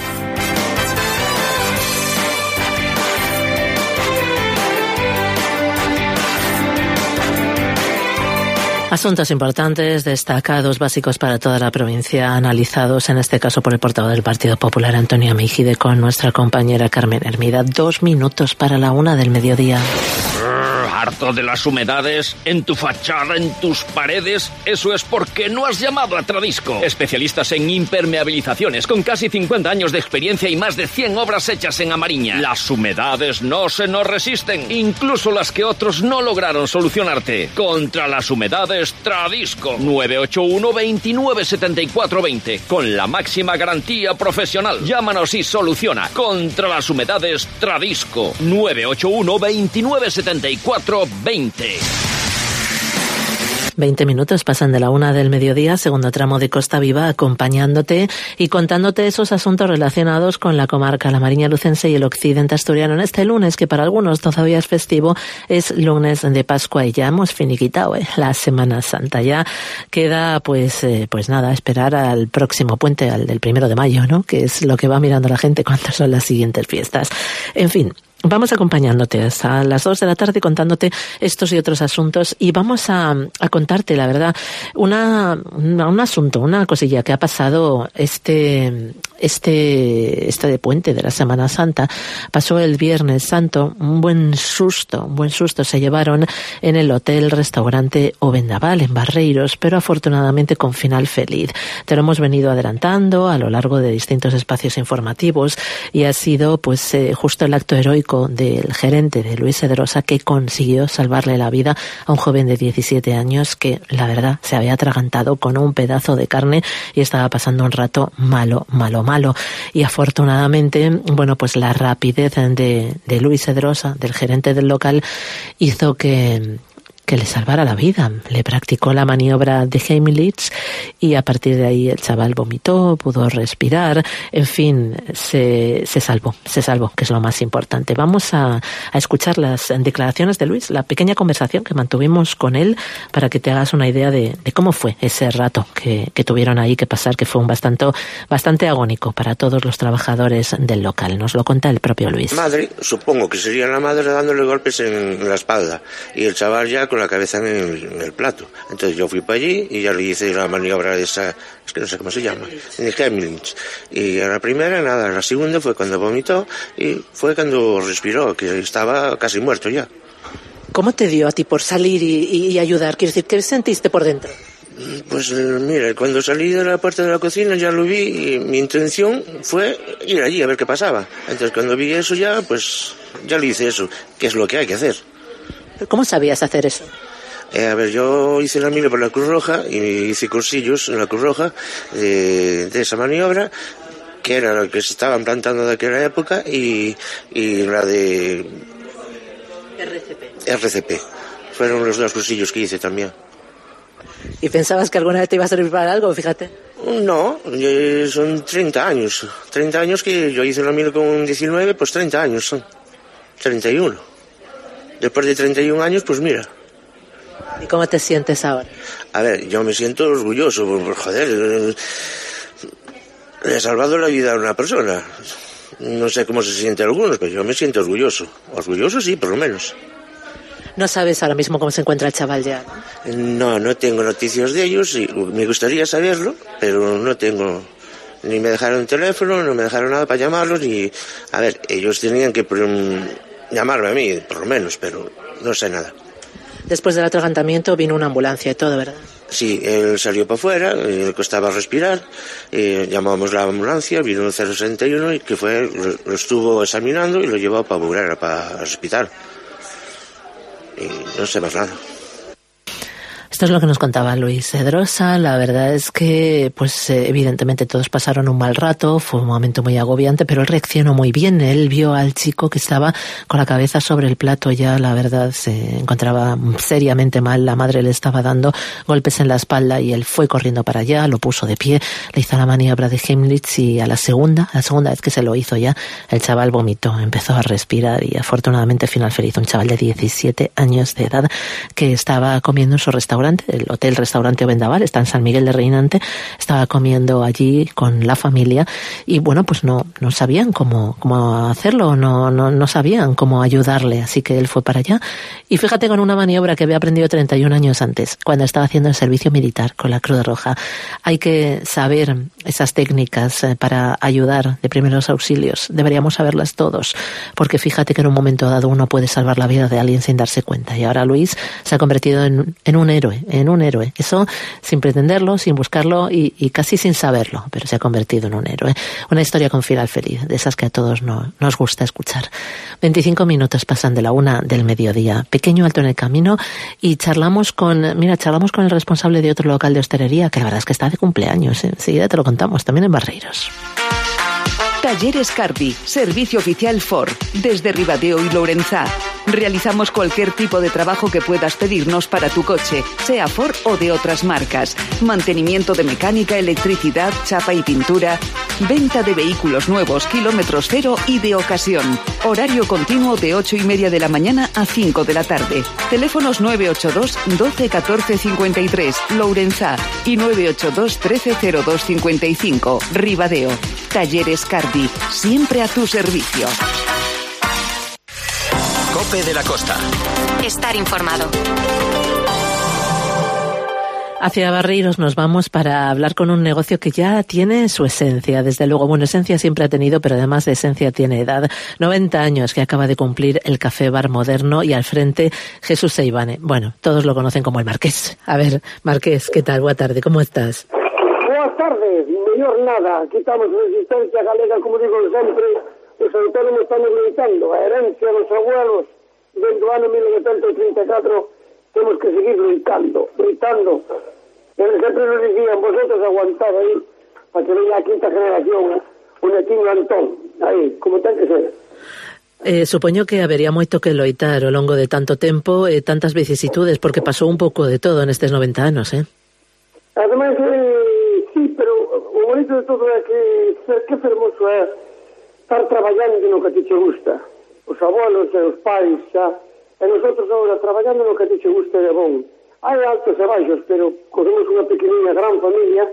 Asuntos importantes, destacados, básicos para toda la provincia, analizados en este caso por el portavoz del Partido Popular, Antonio Mejide, con nuestra compañera Carmen Hermida. 2 minutos para la 1 del mediodía. ¿Harto de las humedades en tu fachada, en tus paredes? Eso es porque no has llamado a Tradisco. Especialistas en impermeabilizaciones, con casi 50 años de experiencia y más de 100 obras hechas en Amariña. Las humedades no se nos resisten, incluso las que otros no lograron solucionarte. Contra las humedades, Tradisco. 981 29 74 20. Con la máxima garantía profesional. Llámanos y soluciona. Contra las humedades, Tradisco. 981 29 74 20. 20 minutos pasan de la 1 del mediodía, segundo tramo de Costa Viva, acompañándote y contándote esos asuntos relacionados con la comarca, la Mariña Lucense y el occidente asturiano en este lunes, que para algunos todavía es festivo, es lunes de Pascua y ya hemos finiquitado la Semana Santa. Ya queda, pues nada, esperar al próximo puente, al del 1 de mayo, ¿no? Que es lo que va mirando la gente cuántas son las siguientes fiestas. En fin. vamos acompañándote hasta las 2 de la tarde contándote estos y otros asuntos, y vamos a contarte, la verdad, un asunto, una cosilla que ha pasado este de puente de la Semana Santa. Pasó el Viernes Santo, un buen susto se llevaron en el hotel-restaurante O Vendaval en Barreiros, pero afortunadamente con final feliz. Te lo hemos venido adelantando a lo largo de distintos espacios informativos, y ha sido pues justo el acto heroico del gerente, de Luis Edrosa, que consiguió salvarle la vida a un joven de 17 años que, la verdad, se había atragantado con un pedazo de carne y estaba pasando un rato malo. Y afortunadamente, bueno, pues la rapidez de Luis Edrosa, del gerente del local, hizo que le salvara la vida. Le practicó la maniobra de Heimlich y a partir de ahí el chaval vomitó, pudo respirar, en fin, se salvó, que es lo más importante. Vamos a escuchar las declaraciones de Luis, la pequeña conversación que mantuvimos con él, para que te hagas una idea de cómo fue ese rato que tuvieron ahí que pasar, que fue un bastante agónico para todos los trabajadores del local. Nos lo cuenta el propio Luis. Madre, supongo que sería la madre dándole golpes en la espalda y el chaval ya con la cabeza en el plato. Entonces yo fui para allí y ya le hice la maniobra esa, es que no sé cómo se llama, en Heimlich. Y a la primera nada, la segunda fue cuando vomitó y fue cuando respiró, que estaba casi muerto ya. ¿Cómo te dio a ti por salir y ayudar? Quiero decir, ¿qué sentiste por dentro? Pues mira, cuando salí de la puerta de la cocina ya lo vi y mi intención fue ir allí a ver qué pasaba. Entonces cuando vi eso ya, pues ya le hice eso, que es lo que hay que hacer. ¿Cómo sabías hacer eso? A ver, yo hice la mili por la Cruz Roja y hice cursillos en la Cruz Roja de esa maniobra, que era la que se estaban plantando de aquella época, y la de RCP. Fueron los dos cursillos que hice también. ¿Y pensabas que alguna vez te iba a servir para algo? Fíjate. No, son 30 años. 30 años que yo hice la mili con 19, pues 30 años son. 31. Después de 31 años, pues mira. ¿Y cómo te sientes ahora? A ver, yo me siento orgulloso, por joder, le he salvado la vida a una persona. No sé cómo se siente algunos, pero yo me siento orgulloso. Orgulloso sí, por lo menos. ¿No sabes ahora mismo cómo se encuentra el chaval ya? No tengo noticias de ellos, y me gustaría saberlo, pero no tengo. Ni me dejaron teléfono, no me dejaron nada para llamarlos, y a ver, ellos tenían que llamarme a mí, por lo menos, pero no sé nada. Después del atragantamiento vino una ambulancia y todo, ¿verdad? Sí, él salió para afuera, le costaba respirar, llamamos la ambulancia, vino el 061 y que fue, lo estuvo examinando y lo llevó para Burela, para el hospital. Y no sé más nada. Esto es lo que nos contaba Luis Edrosa. La verdad es que, pues evidentemente todos pasaron un mal rato, fue un momento muy agobiante, pero él reaccionó muy bien. Él vio al chico que estaba con la cabeza sobre el plato ya, la verdad, se encontraba seriamente mal. La madre le estaba dando golpes en la espalda y él fue corriendo para allá, lo puso de pie, le hizo la maniobra de Heimlich y a la segunda vez que se lo hizo ya, el chaval vomitó, empezó a respirar y afortunadamente final feliz. Un chaval de 17 años de edad que estaba comiendo en su restaurante, el hotel-restaurante O Vendaval, está en San Miguel de Reinante, estaba comiendo allí con la familia y bueno, pues no sabían cómo hacerlo, no sabían cómo ayudarle, así que él fue para allá y fíjate, con una maniobra que había aprendido 31 años antes, cuando estaba haciendo el servicio militar con la Cruz Roja. Hay que saber esas técnicas para ayudar de primeros auxilios, deberíamos saberlas todos, porque fíjate que en un momento dado uno puede salvar la vida de alguien sin darse cuenta, y ahora Luis se ha convertido en un héroe, eso sin pretenderlo, sin buscarlo y casi sin saberlo, pero se ha convertido en un héroe. Una historia con final feliz, de esas que a todos nos gusta escuchar. 25 minutos pasan de la 1 del mediodía, pequeño alto en el camino y charlamos con el responsable de otro local de hostelería, que la verdad es que está de cumpleaños, enseguida te lo contamos, también en Barreiros. Talleres Cardi, servicio oficial Ford, desde Ribadeo y Lourenzá. Realizamos cualquier tipo de trabajo que puedas pedirnos para tu coche, sea Ford o de otras marcas. Mantenimiento de mecánica, electricidad, chapa y pintura. Venta de vehículos nuevos, kilómetros cero y de ocasión. Horario continuo de 8:30 de la mañana a 5 de la tarde. Teléfonos 982 12 14 53, Lourenzá, y 982 13 02 55, Ribadeo. Talleres Cardi, siempre a tu servicio. COPE de la Costa. Estar informado. Hacia Barreiros nos vamos para hablar con un negocio que ya tiene su esencia. Desde luego, bueno, esencia siempre ha tenido, pero además de esencia tiene edad. 90 años que acaba de cumplir el Café Bar Moderno y al frente Jesús Seivane. Bueno, todos lo conocen como el Marqués. A ver, Marqués, ¿qué tal? Buenas tardes, ¿cómo estás? Buenas tardes, mellor nada. Aquí estamos en Resistencia Galega, como digo sempre, os autónomos están gritando. A herencia dos abuelos dentro do ano 1934 temos que seguir gritando. Sempre nos dicían, vosotros aguantad aí para que venga a quinta generación un netinho Antón, aí, como ten que ser. Supoño que habería moito que loitar ao longo de tanto tempo e tantas vicisitudes, porque pasou un pouco de todo nestes 90 anos, Ademais, sí, pero o bonito de todo é que fermoso é estar traballando no que te gusta. Os abuelos e os pais xa, e nosotros agora traballando no que te gusta é bon. Hai altos e baixos, pero cogemos unha pequenina gran familia,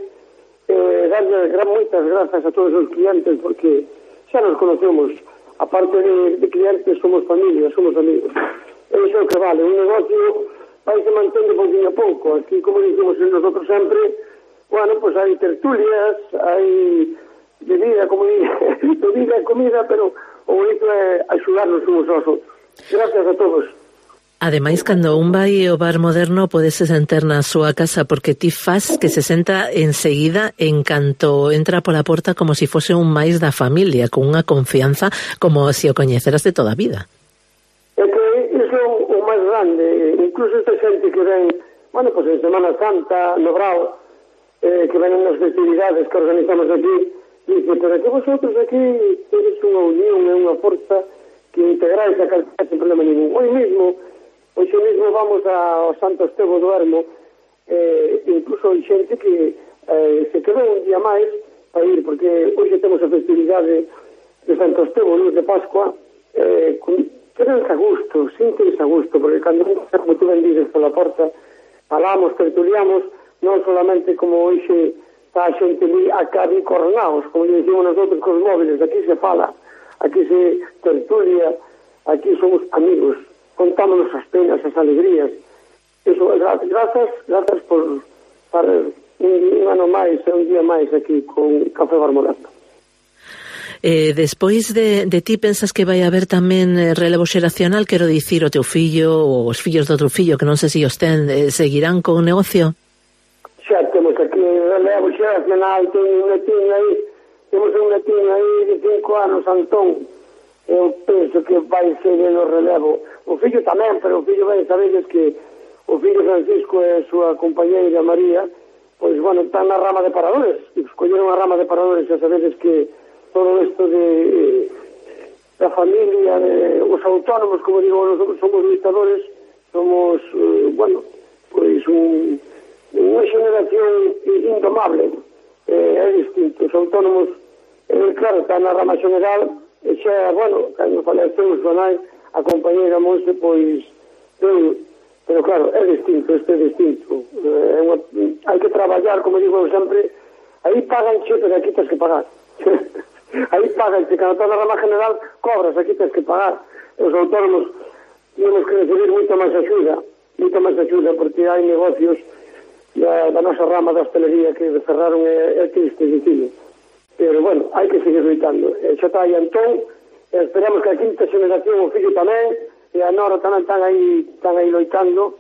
darle moitas grazas a todos os clientes, porque xa nos conocemos. Aparte de clientes, somos familia, somos amigos. Eso é o que vale. Un negocio vai se mantendo pouquinho a pouco. Aquí, como dicimos nosotros sempre, bueno, pues hai tertulias, hai bebida, bebida e comida, pero o bonito é axudarnos uns aos outros. Gracias a todos. Ademais, cando un vai ao Bar Moderno podese sentar na súa casa, porque ti fas que se senta enseguida en canto entra pola porta como se fose un máis da familia, con unha confianza como se o coñeceras de toda a vida. É que iso é o máis grande. Incluso esta xente que ven, bueno, pues en Semana Santa, no Brao, que ven nas festividades que organizamos aquí, dice, pero que vosotros aquí tedes unha unión e unha forza que integráis a calidad sin problema ningún. Hoxe mesmo vamos ao Santo Estevo do Ermo, incluso hai xente que se quedou un día máis para ir, porque hoxe temos a festividade de Santo Estevo, luz de Pascua, quedense a gusto, síntense a gusto, porque cando como tú ben dices pola porta, falamos, tertuliamos, non solamente como hoxe está a xente ali a cabicornaos, como lle dicimos nosotros cos móviles, aquí se fala, aquí se tertulia, aquí somos amigos, contámonos as penas, as alegrías. Eso, grazas por estar un ano máis, un día máis aquí con Café Bar Moderno. Despois de ti, pensas que vai haber tamén relevo xeracional? Quero dicir, o teu fillo ou os fillos do outro fillo, que non sei se os ten, seguirán con o negocio? Xa temos aquí relevo xeracional, temos un netinho aí de 5 anos, Antón. Eu penso que vai ser no relevo. O fillo tamén, pero o fillo vai sabedes que o fillo Francisco e a súa compañeira María, pois, bueno, están na rama de paradores. Escolleron a rama de paradores, xa sabedes que todo isto da familia, os autónomos, como digo, nosotros somos luchadores, somos, bueno, pois unha xeneración indomable. É distinto. Os autónomos, claro, están na rama general, e xa, bueno, cando faleceu os banais, a compañeira Monse, pois, pero claro, é distinto, este é distinto. Hai que traballar, como digo sempre, aí pagan xe, pero aquí tens que pagar. Aí pagan, se cando está na rama general, cobras, aquí tens que pagar. Os autónomos temos que recibir moita máis axuda, porque hai negocios da nosa rama da hostelería que cerraron, é triste dicilo. Pero, bueno, hai que seguir loitando. Xa está aí Antón, esperamos que a quinta generación, o fillo tamén, e a Nora tamén están aí loitando.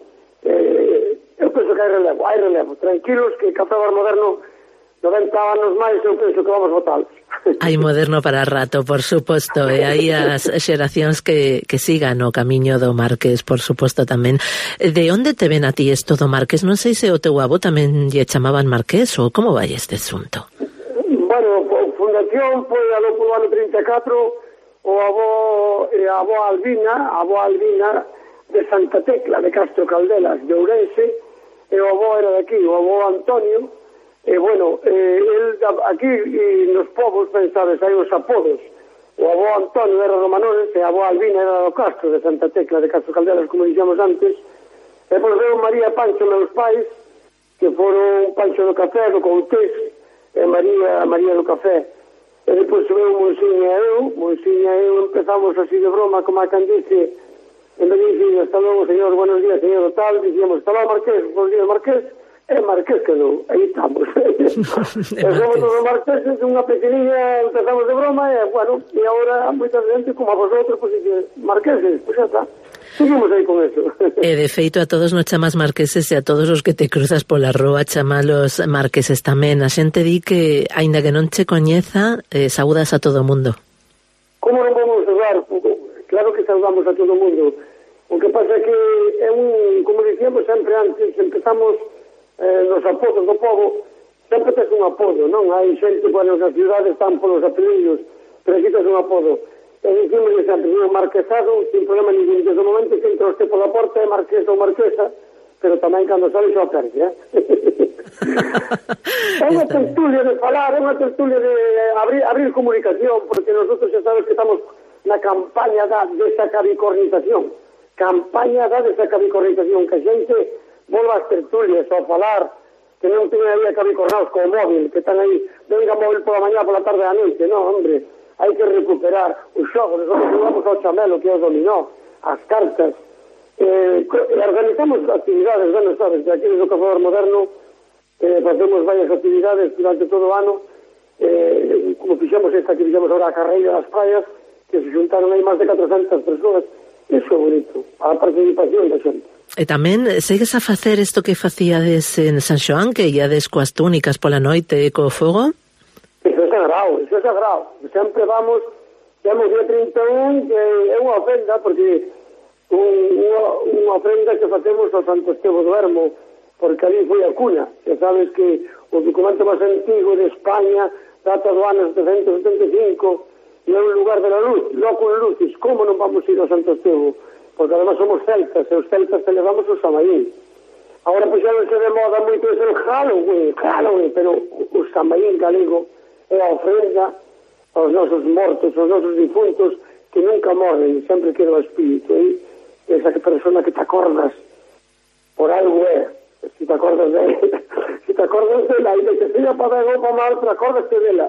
Eu penso que hai relevo. Tranquilos, que Café Bar Moderno 90 anos máis, eu penso que vamos votar. Hai moderno para rato, por suposto, e hai as xeracións que sigan o camiño do Marqués, por suposto tamén. De onde te ven a ti isto do Marqués? Non sei se o teu avó tamén lle chamaban Marqués, ou como vai este asunto? Bueno, a fundación foi aló polo ano 34, o avó Albina de Santa Tecla, de Castro Caldelas, de Ourense, e o avó era de aquí, o avó Antonio, e bueno, el aquí nos povos, pensades, hai os apodos. O avó Antonio era do Manores e a avó Albina era do Castro, de Santa Tecla, de Castro Caldelas, como dixemos antes. E pois veo María e Pancho, meus pais, que foron Pancho do Café, do Coutés, e María do Café. E depois veo Monsiña e eu empezamos así de broma, como a can dice, en vez de decir hasta luego señor, buenos días señor tal, decíamos hasta luego Marqués, buenos días Marqués, Marqués quedou, aí estamos. Somos todos marqueses, unha pequeniña, empezamos de broma, e bueno, e agora moita gente como a vosotros, pues dice, marqueses, pues xa está. Seguimos aí con eso. E de feito a todos nos chamas marqueses e a todos os que te cruzas pola rúa chamalos marqueses tamén. A xente di que, aínda que non che coñeza, saudas a todo o mundo. Como non vamos saudar? Claro que saudamos a todo o mundo. O que pasa é que é como dicíamos sempre antes, empezamos nos apodos do povo, sempre tes un apodo, non? Hai xente, bueno, nas cidades están polos apelidos, pero aquí tes un apodo. E dicimos sempre, un marquesado, sin problema ningún, desde o momento que entra usted pola porta é marqués ou marquesa, pero tamén cando sale xa perde, É unha tertulia de falar, é unha tertulia de abrir comunicación, porque nosotros xa sabes que estamos na campaña da desacabicornización, que a xente volva as tertulias ao falar, que non teñen aí a cabicornados co móvil, que están aí, venga móvil pola mañá, pola tarde a noite, non, hombre, hai que recuperar os xogos, nosotros jugamos ao chamelo, que é o dominó, as cartas, organizamos actividades, bueno, sabes, de aquí desde o Cazador Moderno, facemos varias actividades durante todo o ano, como fixemos esta que fixemos ahora a carreira das praias, que se xuntaron aí máis de 400 persoas. Iso é bonito, a participación da xente. E tamén segues a facer isto que facíades en San Xoán, que iades coas túnicas pola noite e co fogo? Iso é sagrado. Sempre vamos, temos día 31, que é unha ofrenda, porque unha ofrenda que facemos ao Santo Estevo do Ermo, porque ali foi a cuna. Xa sabes que o documento máis antigo de España data do ano 775, e é un lugar de la luz, loco en luces. Como non vamos ir ao Santo Estevo? Porque además somos celtas, e os celtas celebramos o Samaín. Agora puxéronse de moda moito ese Halloween, pero o Samaín galego é a ofrenda aos nosos mortos, aos nosos difuntos, que nunca morren, sempre queda o espírito, esa persona que te acordas por algo si te acordas de ela, si te acordas de ela, e de que seja para ben ou para mal, te acordas dela.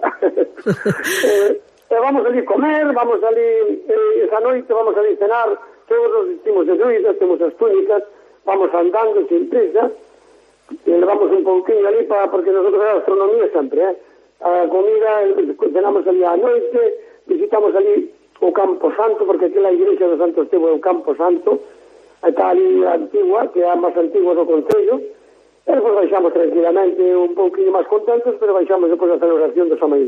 Vamos ali comer, vamos ali esa noite, vamos ali cenar, todos os vestimos de druidas, temos as túnicas, vamos andando sin prisa, e levamos un pouquinho ali porque nosotros a gastronomía sempre, a comida, cenamos ali á noite, visitamos ali o Campo Santo, porque aquí a igrexa do Santo Estevo é o Campo Santo, está ali a antigua, que é a máis antigua do concello, e depois baixamos tranquilamente, un pouquinho máis contentos, pero baixamos depois da celebración do Samaín.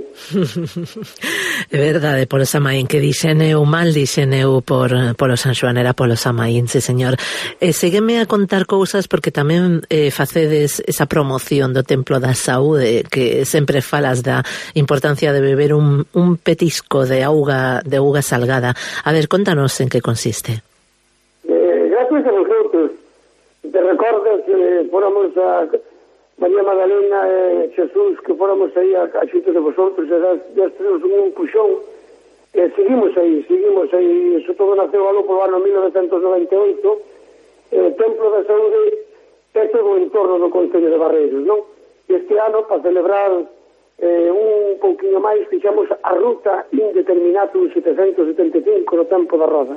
É verdade, polo Samaín, que dixen eu mal, dixen eu polo San Xoán, era polo Samaín, sí señor. Sígueme a contar cousas, porque tamén facedes esa promoción do Templo da Saúde, que sempre falas da importancia de beber un petisco de auga salgada. A ver, contanos en que consiste. Gracias a vosotros. Te recordas que fóramos a María Magdalena e Jesús, que fóramos aí a xunto de vosotros, e já tenemos un puxón, e seguimos aí, iso todo naceu algo polo ano 1998, o Templo da Saúde é todo o entorno do Concello de Barreiros, non? Este ano, para celebrar un pouquinho máis, fixamos a ruta Indeterminatum 775 no tempo da Roda.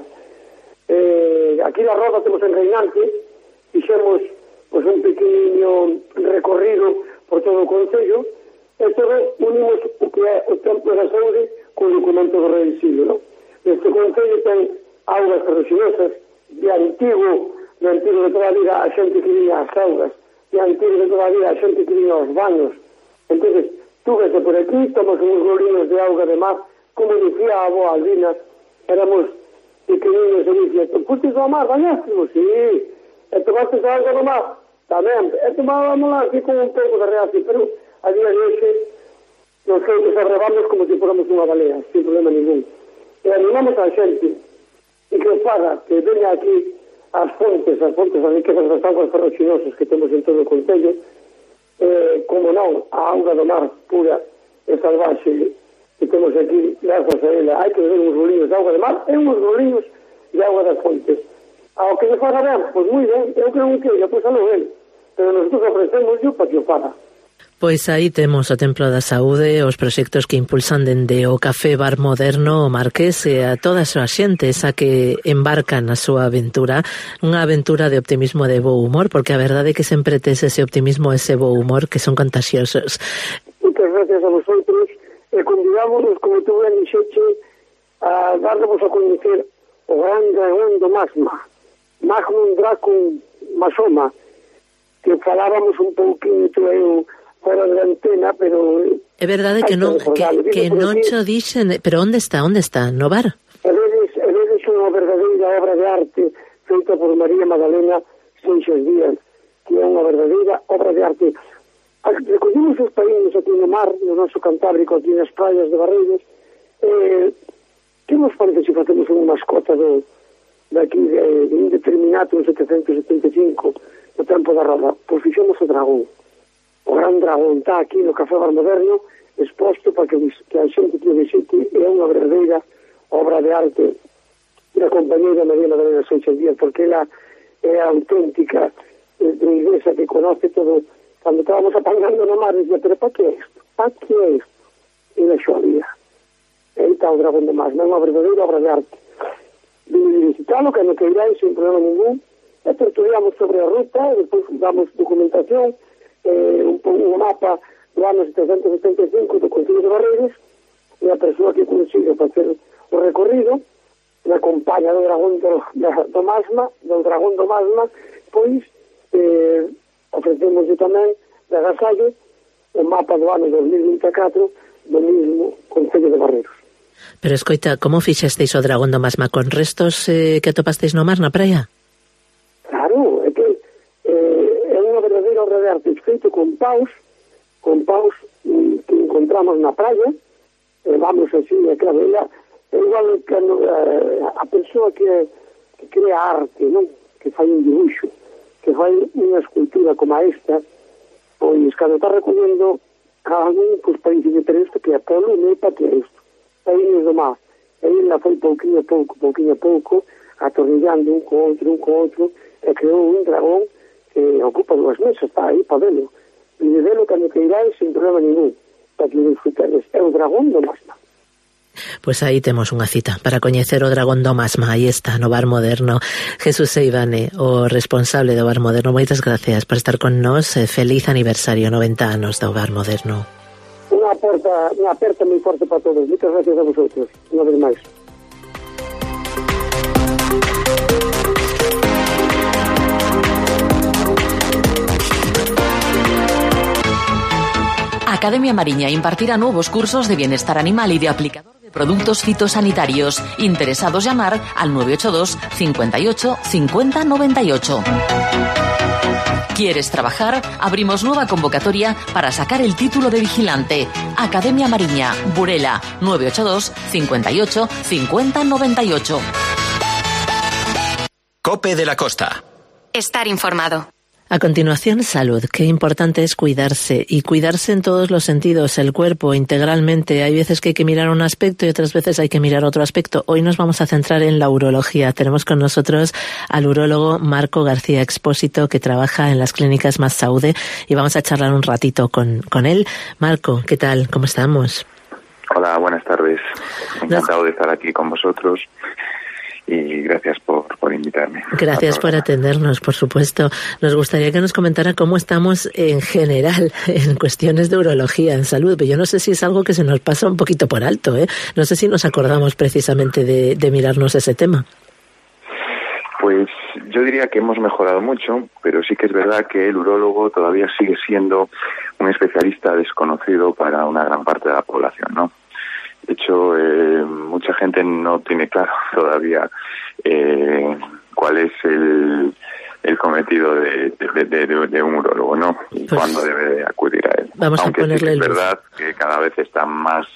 Aquí na Roda temos en Reinante, fixemos un pequeniño recorrido por todo o Concello, e todo unimos o que é o Templo da Saúde con o documento do Rei Silvio, non? Este Concello ten augas ferruxinosas, de antigo de toda a vida a xente que viña ás augas, de antigo de toda a vida a xente que viña aos baños. Entonces, tú vese por aquí, tomas uns golinos de auga de mar, como dicía a avó Albina, éramos pequeninos e dicía, "Pustes ao mar, bañástemos?" Sí. E tomaste algo do mar? Tamén. E tomábamos aquí con un pouco de reacio, pero a día de hoxe nos arrebamos como se fóramos unha balea, sin problema ningún. E animamos a xente e que o faga, que venga aquí as fontes, as riquezas das augas ferruxinosas que temos en todo o Concello, como non, a auga do mar pura e salvaxe que temos aquí, grazas a ela. Hai que beber uns goliños de auga de mar e uns goliños de auga das fontes. Ao que se faga ben, pois moi ben, eu que non queira, pois a lo ben, pero nosotros ofrecemos yo para que o faga. Pois aí temos o Templo da Saúde, os proxectos que impulsan dende o Café Bar Moderno o Marqués e a toda a súa xente, esa que embarca na súa aventura, unha aventura de optimismo e de bo humor, porque a verdade é que sempre tes ese optimismo e ese bo humor que son contagiosos. Muchas gracias a vosotros e convidámonos, como tú ben dixeche, a darvos a coñecer o gran dragón do Masma, Magnum Dracum Masoma, que falábamos un pouquinho eu fora de antena, pero... É verdade que non cho dixen... Pero onde está? No bar? E vedes unha verdadeira obra de arte feita por María Magdalena Seixas Díaz, que é unha verdadeira obra de arte. Recollemos os países aquí no mar, no noso Cantábrico, aquí nas praias de Barreiros. Que nos parece se facemos unha mascota daqui de Indeterminato en 775, no tempo da roda? Pois fixemos o dragón. O gran dragón está aquí no Café Bar Moderno, exposto para que a xente que o visite. É unha verdadeira obra de arte da compañeira María Magdalena Seixas Díaz, porque ela é auténtica inglesa que conoce todo. Cando estábamos apagando no mar, dicía, pero para que é isto? Para que é isto? E na xoalía. Aí está o dragón do mar, é unha verdadeira obra de arte. Vine visitalo, que non queiráis, sin problema ningún, e tertuliamos sobre a ruta, e depois damos documentación, un mapa do ano 775 do Concello de Barreiros, e a persoa que consiga facer o recorrido na compañía do dragón do Masma, pois ofrecemos tamén de agasallo o mapa do ano 2024 do mesmo Concello de Barreiros. Pero escoita, como fixesteis o dragón do Masma? Con restos que atopasteis no mar, na praia? Claro, é que é unha verdadeira obra de arte feito con paus que encontramos na praia, vamos así, claro, é igual que a persoa que crea arte, non? Que fai un dibuixo, que fai unha escultura como esta, pois cando está recollendo a alguén, pois para dicir, pero isto que é polo, non é para que é isto, aí nos do mar, aí ela foi pouquinho a pouco, atornillando un co outro, e creou un dragón que ocupa 2 mesas, está aí para velo, e de velo cando que iráis sin problema ningún, para que disfrutades. É o dragón do Masma. Pois aí temos unha cita para coñecer o dragón do Masma. Aí está, no Bar Moderno. Jesús Seivane, o responsable do Bar Moderno, moitas gracias por estar con nós. Feliz aniversario, 90 anos do Bar Moderno. Unha aperta moi forte para todos. Moitas gracias a vosotros. Unha vez máis. Academia Mariña impartirá nuevos cursos de bienestar animal y de aplicador de productos fitosanitarios. Interesados llamar al 982 58 50 98. ¿Quieres trabajar? Abrimos nueva convocatoria para sacar el título de vigilante. Academia Mariña, Burela, 982 58 50 98. COPE de la Costa. Estar informado. A continuación, salud. Qué importante es cuidarse, y cuidarse en todos los sentidos, el cuerpo integralmente. Hay veces que hay que mirar un aspecto y otras veces hay que mirar otro aspecto. Hoy nos vamos a centrar en la urología. Tenemos con nosotros al urólogo Marco García Expósito, que trabaja en las clínicas Más Saúde, y vamos a charlar un ratito con él. Marco, ¿qué tal? ¿Cómo estamos? Hola, buenas tardes. Encantado de estar aquí con vosotros. Y gracias por invitarme. Gracias por atendernos, por supuesto. Nos gustaría que nos comentara cómo estamos en general en cuestiones de urología, en salud, pero yo no sé si es algo que se nos pasa un poquito por alto, ¿eh? No sé si nos acordamos precisamente de mirarnos ese tema. Pues yo diría que hemos mejorado mucho, pero sí que es verdad que el urólogo todavía sigue siendo un especialista desconocido para una gran parte de la población, ¿no? De hecho, mucha gente no tiene claro todavía cuál es el cometido de un urólogo, ¿no? Y pues, cuándo debe acudir a él. Vamos Aunque a ponerle sí es verdad que cada vez está más,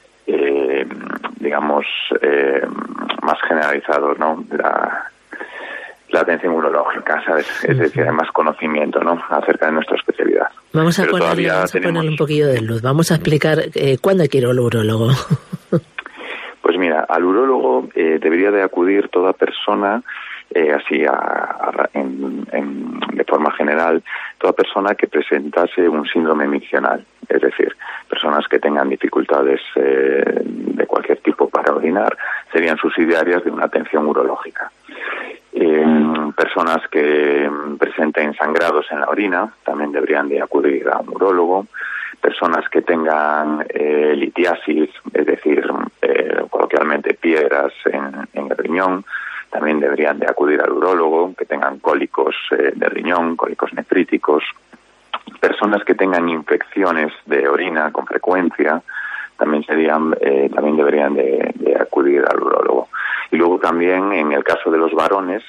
más generalizado, ¿no? La atención urológica, ¿sabes? Es decir, hay más conocimiento, ¿no?, acerca de nuestra especialidad. Vamos a ponerle un poquillo de luz. Vamos a explicar cuándo hay que ir al urólogo. Pues mira, al urólogo debería de acudir toda persona así de forma general, toda persona que presentase un síndrome miccional, es decir, personas que tengan dificultades de cualquier tipo para orinar, serían subsidiarias de una atención urológica. Personas que presenten sangrados en la orina también deberían de acudir a un urólogo. Personas que tengan litiasis, es decir, coloquialmente piedras en el riñón, también deberían de acudir al urólogo. Que tengan cólicos de riñón, cólicos nefríticos. Personas que tengan infecciones de orina con frecuencia también deberían de acudir al urólogo. Y luego también, en el caso de los varones,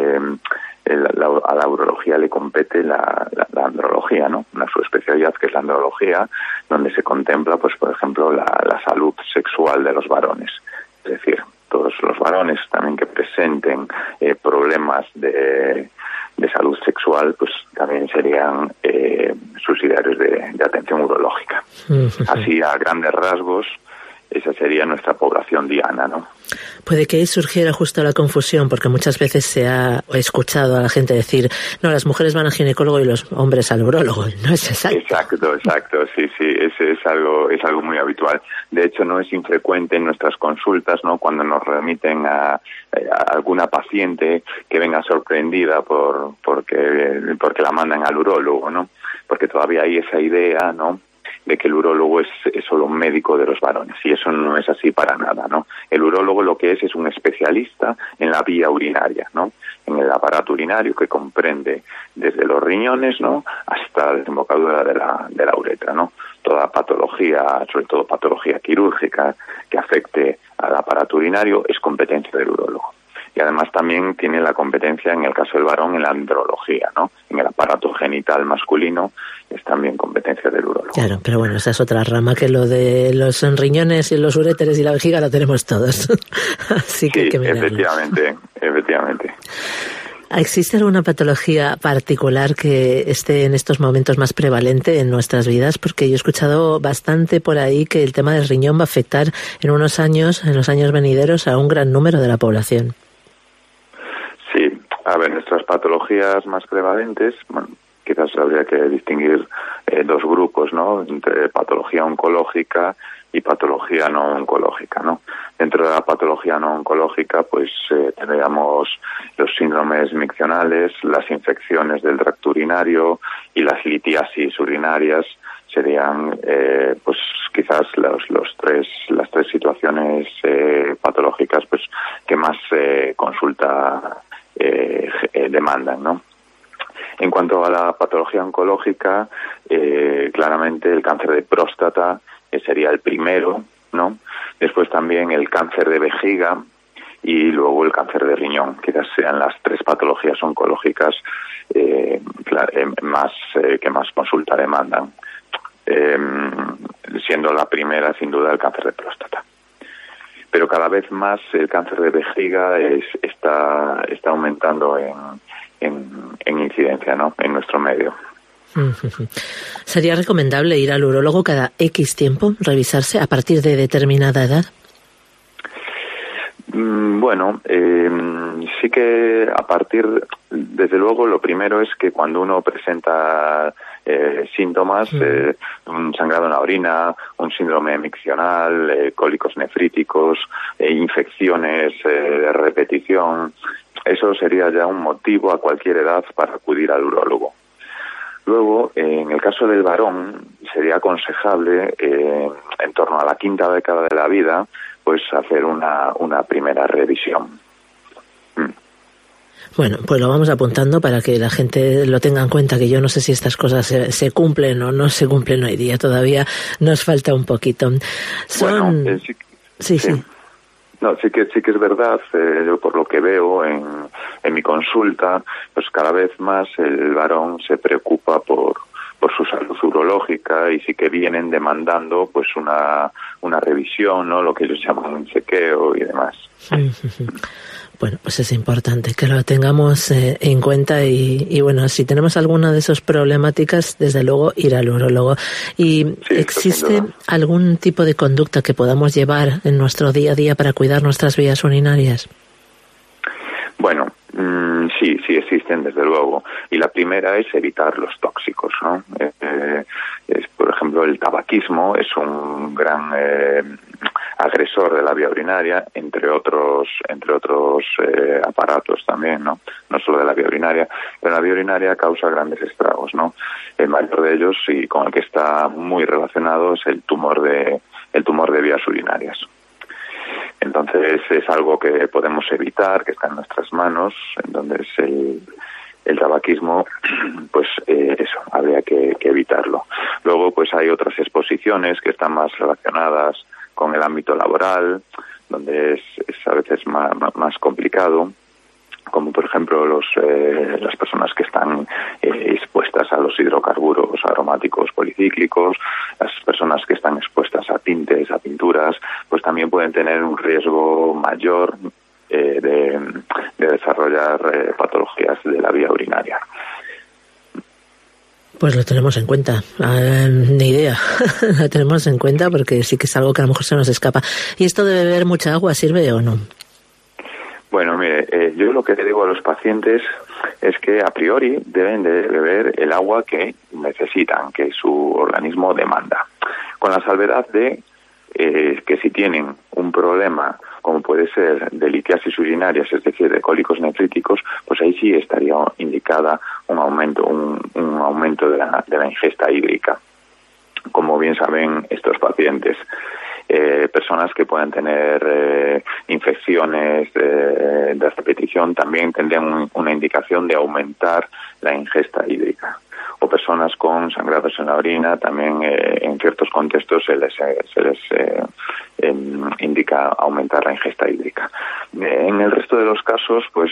a la urología le compete la andrología, ¿no? Una subespecialidad que es la andrología, donde se contempla, pues por ejemplo, la salud sexual de los varones. Es decir, todos los varones también que presenten problemas de salud sexual, pues también serían subsidiarios de atención urológica. Así, a grandes rasgos, esa sería nuestra población diana, ¿no? Puede que ahí surgiera justo la confusión, porque muchas veces se ha escuchado a la gente decir, no, las mujeres van al ginecólogo y los hombres al urólogo. No es exacto. Exacto, sí, ese es algo muy habitual. De hecho, no es infrecuente en nuestras consultas, ¿no? Cuando nos remiten a alguna paciente que venga sorprendida porque la mandan al urólogo, ¿no? Porque todavía hay esa idea, ¿no?, de que el urólogo es solo un médico de los varones, y eso no es así para nada, ¿no? El urólogo lo que es un especialista en la vía urinaria, ¿no? En el aparato urinario, que comprende desde los riñones, ¿no?, hasta la desembocadura de la uretra, ¿no? Toda patología, sobre todo patología quirúrgica que afecte al aparato urinario, es competencia del urólogo. Y además también tiene la competencia, en el caso del varón, en la andrología, ¿no? En el aparato genital masculino es también competencia del urólogo. Claro, pero bueno, esa es otra rama, que lo de los riñones y los uréteres y la vejiga lo tenemos todos. Así que hay que mirarlo. Efectivamente. ¿Existe alguna patología particular que esté en estos momentos más prevalente en nuestras vidas? Porque yo he escuchado bastante por ahí que el tema del riñón va a afectar en los años venideros, a un gran número de la población. Sí, a ver, nuestras patologías más prevalentes, bueno, quizás habría que distinguir dos grupos, ¿no?, entre patología oncológica y patología no oncológica, ¿no? Dentro de la patología no oncológica, pues tendríamos los síndromes miccionales, las infecciones del tracto urinario y las litiasis urinarias. Serían pues quizás las tres situaciones patológicas, pues, que más consulta demandan, ¿no? En cuanto a la patología oncológica, claramente el cáncer de próstata sería el primero, ¿no? Después también el cáncer de vejiga y luego el cáncer de riñón. Quizás sean las tres patologías oncológicas que más consulta demandan, siendo la primera sin duda el cáncer de próstata. Pero cada vez más el cáncer de vejiga está aumentando en incidencia, ¿no?, en nuestro medio. ¿Sería recomendable ir al urólogo cada X tiempo, revisarse a partir de determinada edad? Bueno, sí que desde luego, lo primero es que cuando uno presenta síntomas, un sangrado en la orina, un síndrome miccional, cólicos nefríticos, infecciones de repetición, eso sería ya un motivo a cualquier edad para acudir al urólogo. Luego, en el caso del varón, sería aconsejable, en torno a la quinta década de la vida, pues hacer una primera revisión. Bueno, pues lo vamos apuntando para que la gente lo tenga en cuenta, que yo no sé si estas cosas se cumplen o no se cumplen hoy día. Todavía nos falta un poquito. Bueno, sí. No, sí que es verdad. Yo, por lo que veo en mi consulta, pues cada vez más el varón se preocupa por su salud urológica, y sí que vienen demandando pues una revisión, ¿no?, lo que ellos llaman un chequeo y demás. Bueno, pues es importante que lo tengamos en cuenta y bueno, si tenemos alguna de esas problemáticas, desde luego ir al urólogo. ¿Y sí, existe algún tipo de conducta que podamos llevar en nuestro día a día para cuidar nuestras vías urinarias? Bueno, Sí existen, desde luego. Y la primera es evitar los tóxicos, ¿no? Por ejemplo, el tabaquismo es un gran agresor de la vía urinaria, entre otros aparatos también, ¿no? No solo de la vía urinaria, pero la vía urinaria causa grandes estragos, ¿no? El mayor de ellos, y con el que está muy relacionado, es el tumor de vías urinarias. Entonces es algo que podemos evitar, que está en nuestras manos. Entonces el tabaquismo, pues eso, habría que evitarlo. Luego pues hay otras exposiciones que están más relacionadas con el ámbito laboral, donde es a veces más complicado, como por ejemplo las personas que están expuestas a los hidrocarburos aromáticos policíclicos, las personas que están expuestas a tintes, a pinturas, pues también pueden tener un riesgo mayor de desarrollar patologías de la vía urinaria. Pues lo tenemos en cuenta, ni idea, lo tenemos en cuenta porque sí que es algo que a lo mejor se nos escapa. ¿Y esto de beber mucha agua sirve o no? Bueno, mire, yo lo que le digo a los pacientes es que a priori deben de beber el agua que necesitan, que su organismo demanda, con la salvedad de que si tienen un problema como puede ser de litiasis urinarias, es decir, de cólicos nefríticos, pues ahí sí estaría indicada un aumento de la ingesta hídrica, como bien saben estos pacientes. Personas que pueden tener infecciones de repetición también tendrían una indicación de aumentar la ingesta hídrica. O personas con sangrados en la orina también en ciertos contextos se les indica aumentar la ingesta hídrica. En el resto de los casos, pues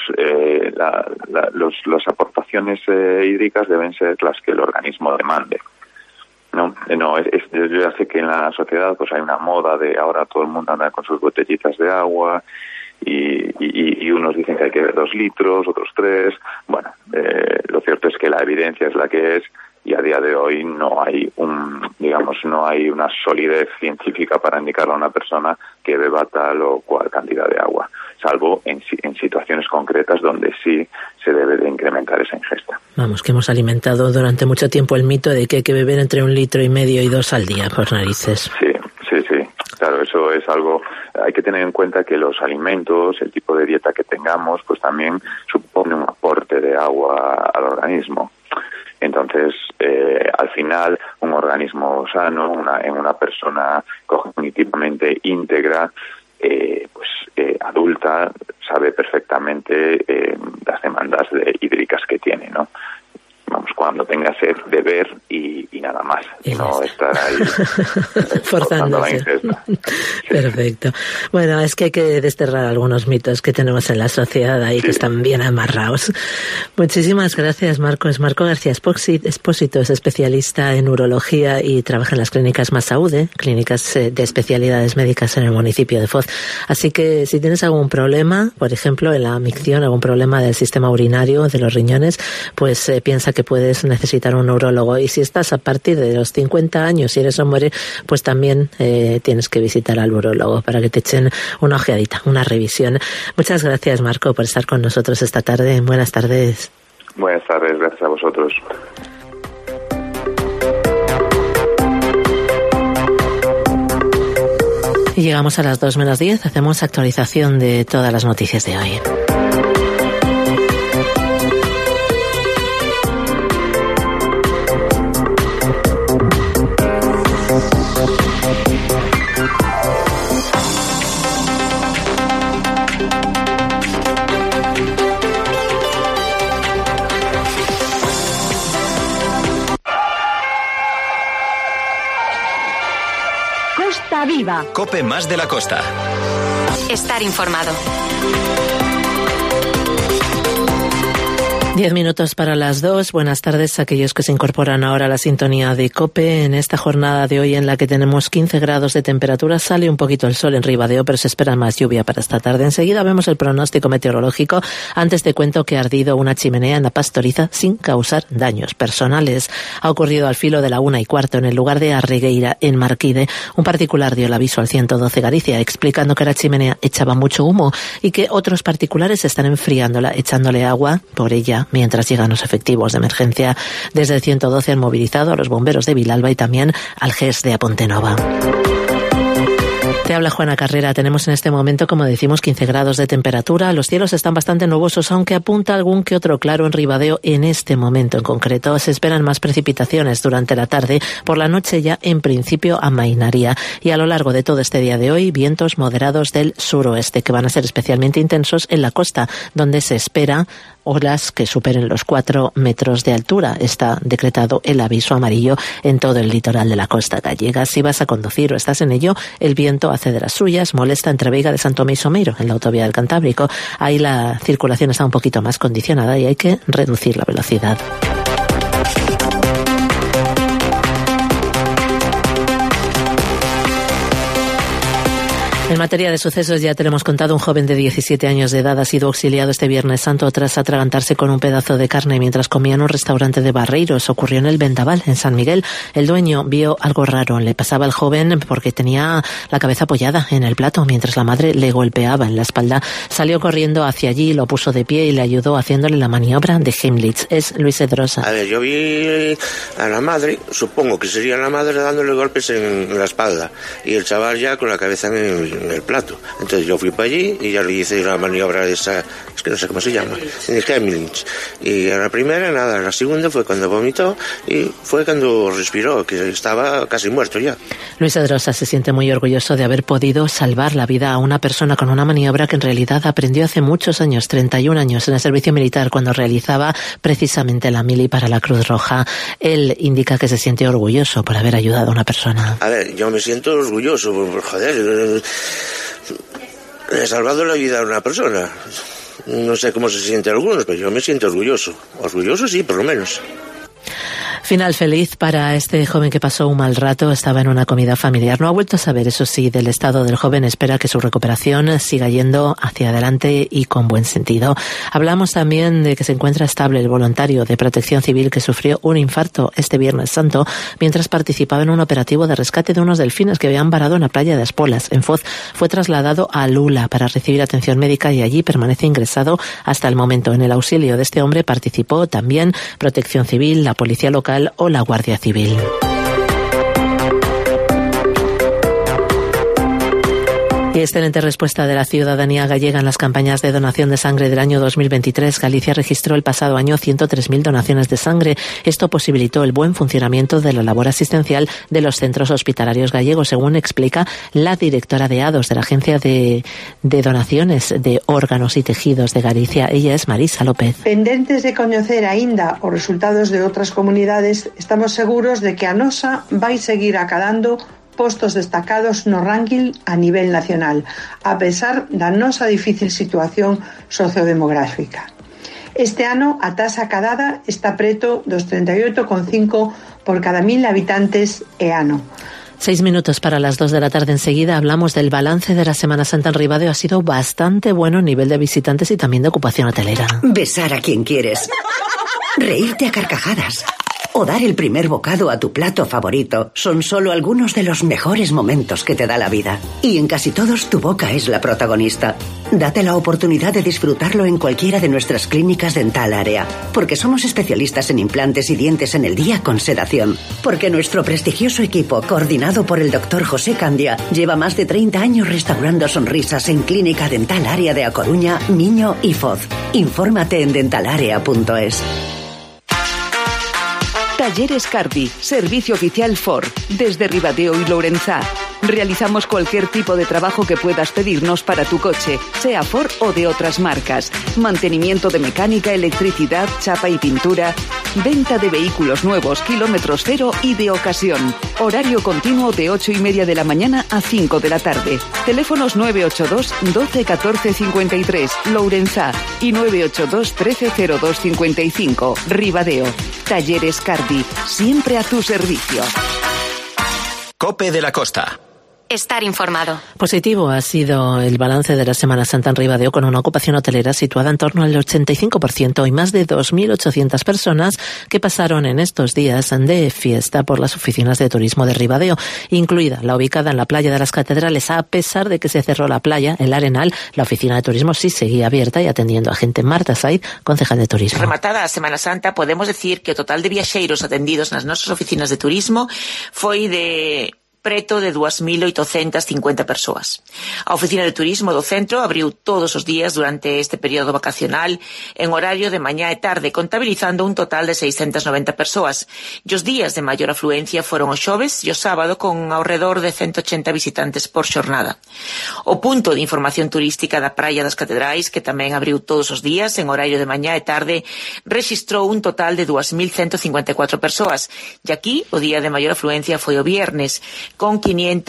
las aportaciones hídricas deben ser las que el organismo demande. No, yo ya sé que en la sociedad pues hay una moda de ahora todo el mundo anda con sus botellitas de agua y unos dicen que hay que beber 2 litros, otros 3. Bueno, lo cierto es que la evidencia es la que es y a día de hoy no hay una solidez científica para indicarle a una persona que beba tal o cual cantidad de agua, salvo en situaciones concretas donde sí se debe de incrementar esa ingesta. Vamos, que hemos alimentado durante mucho tiempo el mito de que hay que beber entre 1,5 litros y 2 al día, por narices. Sí. Claro, eso es algo, hay que tener en cuenta que los alimentos, el tipo de dieta que tengamos, pues también supone un aporte de agua al organismo. Entonces, al final, un organismo sano, en una persona cognitivamente íntegra, adulta, sabe perfectamente las demandas hídricas que tiene, ¿no? Vamos, cuando tenga sed, beber y nada más, y no estar ahí forzando la ingesta. Sí. Perfecto. Bueno, es que hay que desterrar algunos mitos que tenemos en la sociedad ahí, que están bien amarrados. Muchísimas gracias, Marco. Es Marco García Expósito, es especialista en urología y trabaja en las clínicas Massaúde, clínicas de especialidades médicas en el municipio de Foz. Así que si tienes algún problema, por ejemplo, en la micción, algún problema del sistema urinario, de los riñones, pues piensa que puedes necesitar un urólogo. Y si estás a partir de los 50 años y eres hombre, pues también tienes que visitar al urólogo para que te echen una ojeadita, una revisión. Muchas gracias, Marco, por estar con nosotros esta tarde. Buenas tardes. Buenas tardes, gracias a vosotros. Y llegamos a las 2:10, hacemos actualización de todas las noticias de hoy. Costa Viva. COPE más de la costa. Estar informado. 10 minutos para las 2. Buenas tardes a aquellos que se incorporan ahora a la sintonía de COPE. En esta jornada de hoy en la que tenemos 15 grados de temperatura, sale un poquito el sol en Ribadeo, pero se espera más lluvia para esta tarde. Enseguida vemos el pronóstico meteorológico. Antes te cuento que ha ardido una chimenea en la Pastoriza sin causar daños personales. Ha ocurrido al filo de la 1:15 en el lugar de Arregueira, en Marquide. Un particular dio el aviso al 112 Galicia, explicando que la chimenea echaba mucho humo y que otros particulares están enfriándola, echándole agua por ella, mientras llegan los efectivos de emergencia. Desde el 112 han movilizado a los bomberos de Vilalba y también al GES de Apontenova. Te habla Juana Carrera. Tenemos en este momento, como decimos, 15 grados de temperatura. Los cielos están bastante nubosos, aunque apunta algún que otro claro en Ribadeo en este momento en concreto. Se esperan más precipitaciones durante la tarde. Por la noche ya, en principio, amainaría. Y a lo largo de todo este día de hoy, vientos moderados del suroeste, que van a ser especialmente intensos en la costa, donde se espera olas que superen los 4 metros de altura. Está decretado el aviso amarillo en todo el litoral de la costa gallega. Si vas a conducir o estás en ello, el viento hace de las suyas, molesta entre Veiga de San Tomé y Someiro, en la autovía del Cantábrico. Ahí la circulación está un poquito más condicionada y hay que reducir la velocidad. En materia de sucesos, ya te lo hemos contado, un joven de 17 años de edad ha sido auxiliado este Viernes Santo tras atragantarse con un pedazo de carne mientras comía en un restaurante de Barreiros. Ocurrió en el Vendaval, en San Miguel. El dueño vio algo raro. Le pasaba al joven porque tenía la cabeza apoyada en el plato mientras la madre le golpeaba en la espalda. Salió corriendo hacia allí, lo puso de pie y le ayudó haciéndole la maniobra de Heimlich. Es Luis Edrosa. A ver, yo vi a la madre, supongo que sería la madre dándole golpes en la espalda y el chaval ya con la cabeza en el plato. Entonces yo fui para allí y ya le hice la maniobra de esa, es que no sé cómo se llama, de Heimlich. Y a la primera nada, a la segunda fue cuando vomitó y fue cuando respiró, que estaba casi muerto ya. Luis Edrosa se siente muy orgulloso de haber podido salvar la vida a una persona con una maniobra que en realidad aprendió hace muchos años, 31 años, en el servicio militar, cuando realizaba precisamente la mili para la Cruz Roja. Él indica que se siente orgulloso por haber ayudado a una persona. A ver, yo me siento orgulloso, joder, he salvado la vida a una persona. No sé cómo se siente algunos, pero yo me siento orgulloso. Orgulloso sí, por lo menos. Final feliz para este joven que pasó un mal rato, estaba en una comida familiar. No ha vuelto a saber, eso sí, del estado del joven. Espera que su recuperación siga yendo hacia adelante y con buen sentido. Hablamos también de que se encuentra estable el voluntario de Protección Civil que sufrió un infarto este Viernes Santo mientras participaba en un operativo de rescate de unos delfines que habían varado en la playa de Aspolas, en Foz. Fue trasladado a Lula para recibir atención médica y allí permanece ingresado hasta el momento. En el auxilio de este hombre participó también Protección Civil, la Policía Local o la Guardia Civil. Y excelente respuesta de la ciudadanía gallega en las campañas de donación de sangre del año 2023. Galicia registró el pasado año 103.000 donaciones de sangre. Esto posibilitó el buen funcionamiento de la labor asistencial de los centros hospitalarios gallegos, según explica la directora de ADOS, de la Agencia de Donaciones de Órganos y Tejidos de Galicia. Ella es Marisa López. Pendentes de coñecer aínda os resultados de outras comunidades, estamos seguros de que a nosa vai seguir acadando postos destacados no ranking a nivel nacional, a pesar da nosa difícil situación sociodemográfica. Este ano a tasa acadada está preto dos 38,5 por cada 1.000 habitantes e ano. 6 minutos para las 2 de la tarde. Enseguida hablamos del balance de la Semana Santa en Ribadeo. Ha sido bastante bueno a nivel de visitantes y también de ocupación hotelera. Besar a quien quieres, reírte a carcajadas o dar el primer bocado a tu plato favorito son solo algunos de los mejores momentos que te da la vida. Y en casi todos tu boca es la protagonista. Date la oportunidad de disfrutarlo en cualquiera de nuestras clínicas Dental Área, porque somos especialistas en implantes y dientes en el día con sedación. Porque nuestro prestigioso equipo, coordinado por el Dr. José Candia, lleva más de 30 años restaurando sonrisas en Clínica Dental Área de A Coruña, Miño y Foz. Infórmate en dentalarea.es. Talleres Cardi, servicio oficial Ford, desde Ribadeo y Lourenzá. Realizamos cualquier tipo de trabajo que puedas pedirnos para tu coche, sea Ford o de otras marcas. Mantenimiento de mecánica, electricidad, chapa y pintura. Venta de vehículos nuevos, kilómetros cero y de ocasión. Horario continuo de 8:30 de la mañana a 5 de la tarde. Teléfonos 982 12 14 53, Lourenzá, y 982 13 02 55, Ribadeo. Talleres Cardi, siempre a tu servicio. COPE de la Costa. Estar informado. Positivo ha sido el balance de la Semana Santa en Ribadeo, con una ocupación hotelera situada en torno al 85% y más de 2.800 personas que pasaron en estos días de fiesta por las oficinas de turismo de Ribadeo, incluida la ubicada en la playa de las Catedrales. A pesar de que se cerró la playa, el Arenal, la oficina de turismo sí seguía abierta y atendiendo a gente. Marta Said, concejal de turismo. Rematada a Semana Santa, podemos decir que o total de viaxeiros atendidos nas nosas oficinas de turismo foi de preto de 2.850 persoas. A oficina de turismo do centro abriu todos os días durante este período vacacional en horario de mañá e tarde, contabilizando un total de 690 persoas. E os días de maior afluencia foron o xoves e o sábado, con ao redor de 180 visitantes por xornada. O punto de información turística da Praia das Catedrais, que tamén abriu todos os días en horario de mañá e tarde, rexistrou un total de 2.154 persoas. E aquí o día de maior afluencia foi o viernes, con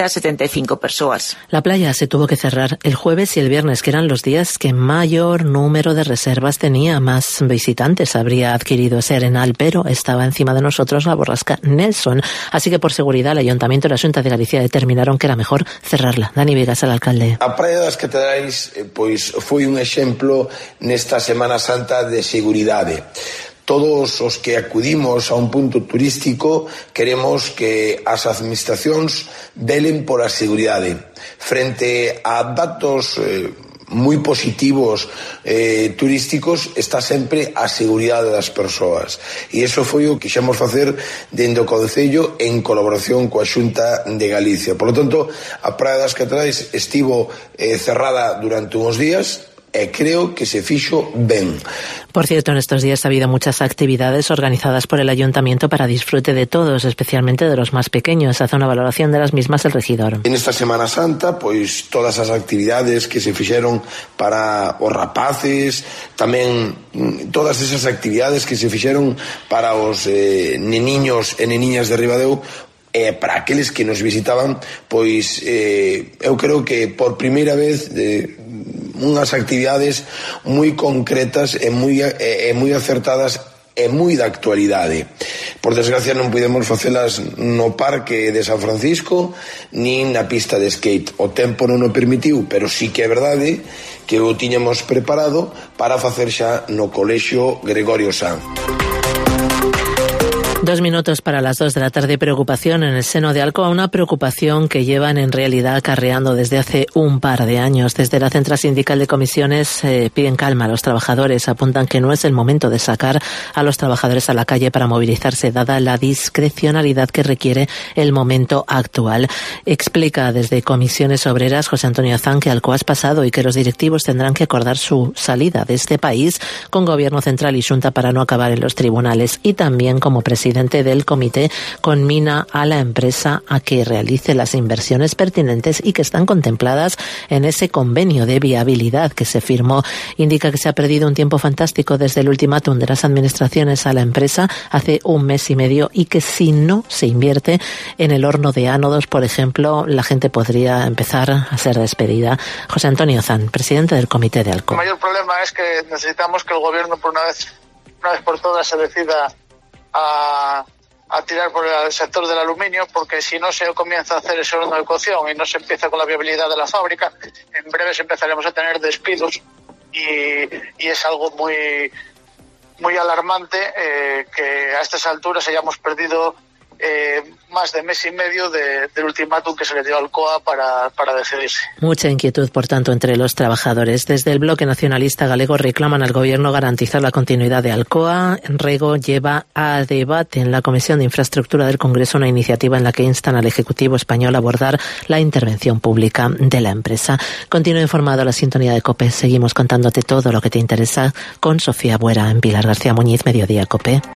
575 persoas. La playa se tuvo que cerrar el jueves y el viernes, que eran los días que mayor número de reservas tenía. Más visitantes habría adquirido ese Arenal, pero estaba encima de nosotros la borrasca Nelson. Así que por seguridad el Ayuntamiento y la Xunta de Galicia determinaron que era mejor cerrarla. Dani Vegas, el alcalde. A Praia das Catedrais pois foi un exemplo nesta Semana Santa de seguridade. Todos os que acudimos a un punto turístico queremos que as administracións velen por a seguridade. Frente a datos moi positivos turísticos, está sempre a seguridade das persoas. E iso foi o que quixemos facer dende o Concello en colaboración coa Xunta de Galicia. Por lo tanto, a Praia das Catedrais estivo cerrada durante uns días, e creo que se fixo ben. Por cierto, en estos días ha habido muchas actividades organizadas por el Ayuntamiento para disfrute de todos, especialmente de los más pequeños. Hace una valoración de las mismas el regidor. En esta Semana Santa, pois todas as actividades que se fixeron para os rapaces, tamén todas esas actividades que se fixeron para os neniños e neniñas de Ribadeo, para aqueles que nos visitaban, pois eu creo que por primeira vez unhas actividades moi concretas e moi acertadas e moi da actualidade. Por desgracia non podemos facelas no parque de San Francisco nin na pista de skate. O tempo non o permitiu, pero sí que é verdade que o tiñamos preparado para facer xa no Colexio Gregorio Sanz. 2 minutos para las 2 de la tarde. Preocupación en el seno de Alcoa, una preocupación que llevan en realidad acarreando desde hace un par de años. Desde la Central Sindical de Comisiones piden calma a los trabajadores, apuntan que no es el momento de sacar a los trabajadores a la calle para movilizarse, dada la discrecionalidad que requiere el momento actual. Explica desde Comisiones Obreras José Antonio Azán que Alcoa es pasado y que los directivos tendrán que acordar su salida de este país con Gobierno Central y Xunta para no acabar en los tribunales. Y también, como presidente del comité, conmina a la empresa a que realice las inversiones pertinentes y que están contempladas en ese convenio de viabilidad que se firmó. Indica que se ha perdido un tiempo fantástico desde el ultimátum de las administraciones a la empresa hace 1 mes y medio y que si no se invierte en el horno de ánodos, por ejemplo, la gente podría empezar a ser despedida. José Antonio Zan, presidente del comité de Alcoa. El mayor problema es que necesitamos que el gobierno por una vez por todas se decida a tirar por el sector del aluminio, porque si no se comienza a hacer ese horno de cocción y no se empieza con la viabilidad de la fábrica, en breve empezaremos a tener despidos y es algo muy alarmante que a estas alturas hayamos perdido más de 1 mes y medio del ultimátum que se le dio al Alcoa para decidirse. Mucha inquietud, por tanto, entre los trabajadores. Desde el Bloque Nacionalista Galego reclaman al Gobierno garantizar la continuidad de Alcoa. Rego lleva a debate en la Comisión de Infraestructura del Congreso una iniciativa en la que instan al Ejecutivo español a abordar la intervención pública de la empresa. Continúa informado a la sintonía de COPE. Seguimos contándote todo lo que te interesa con Sofía Buera en Pilar García Muñiz, Mediodía COPE.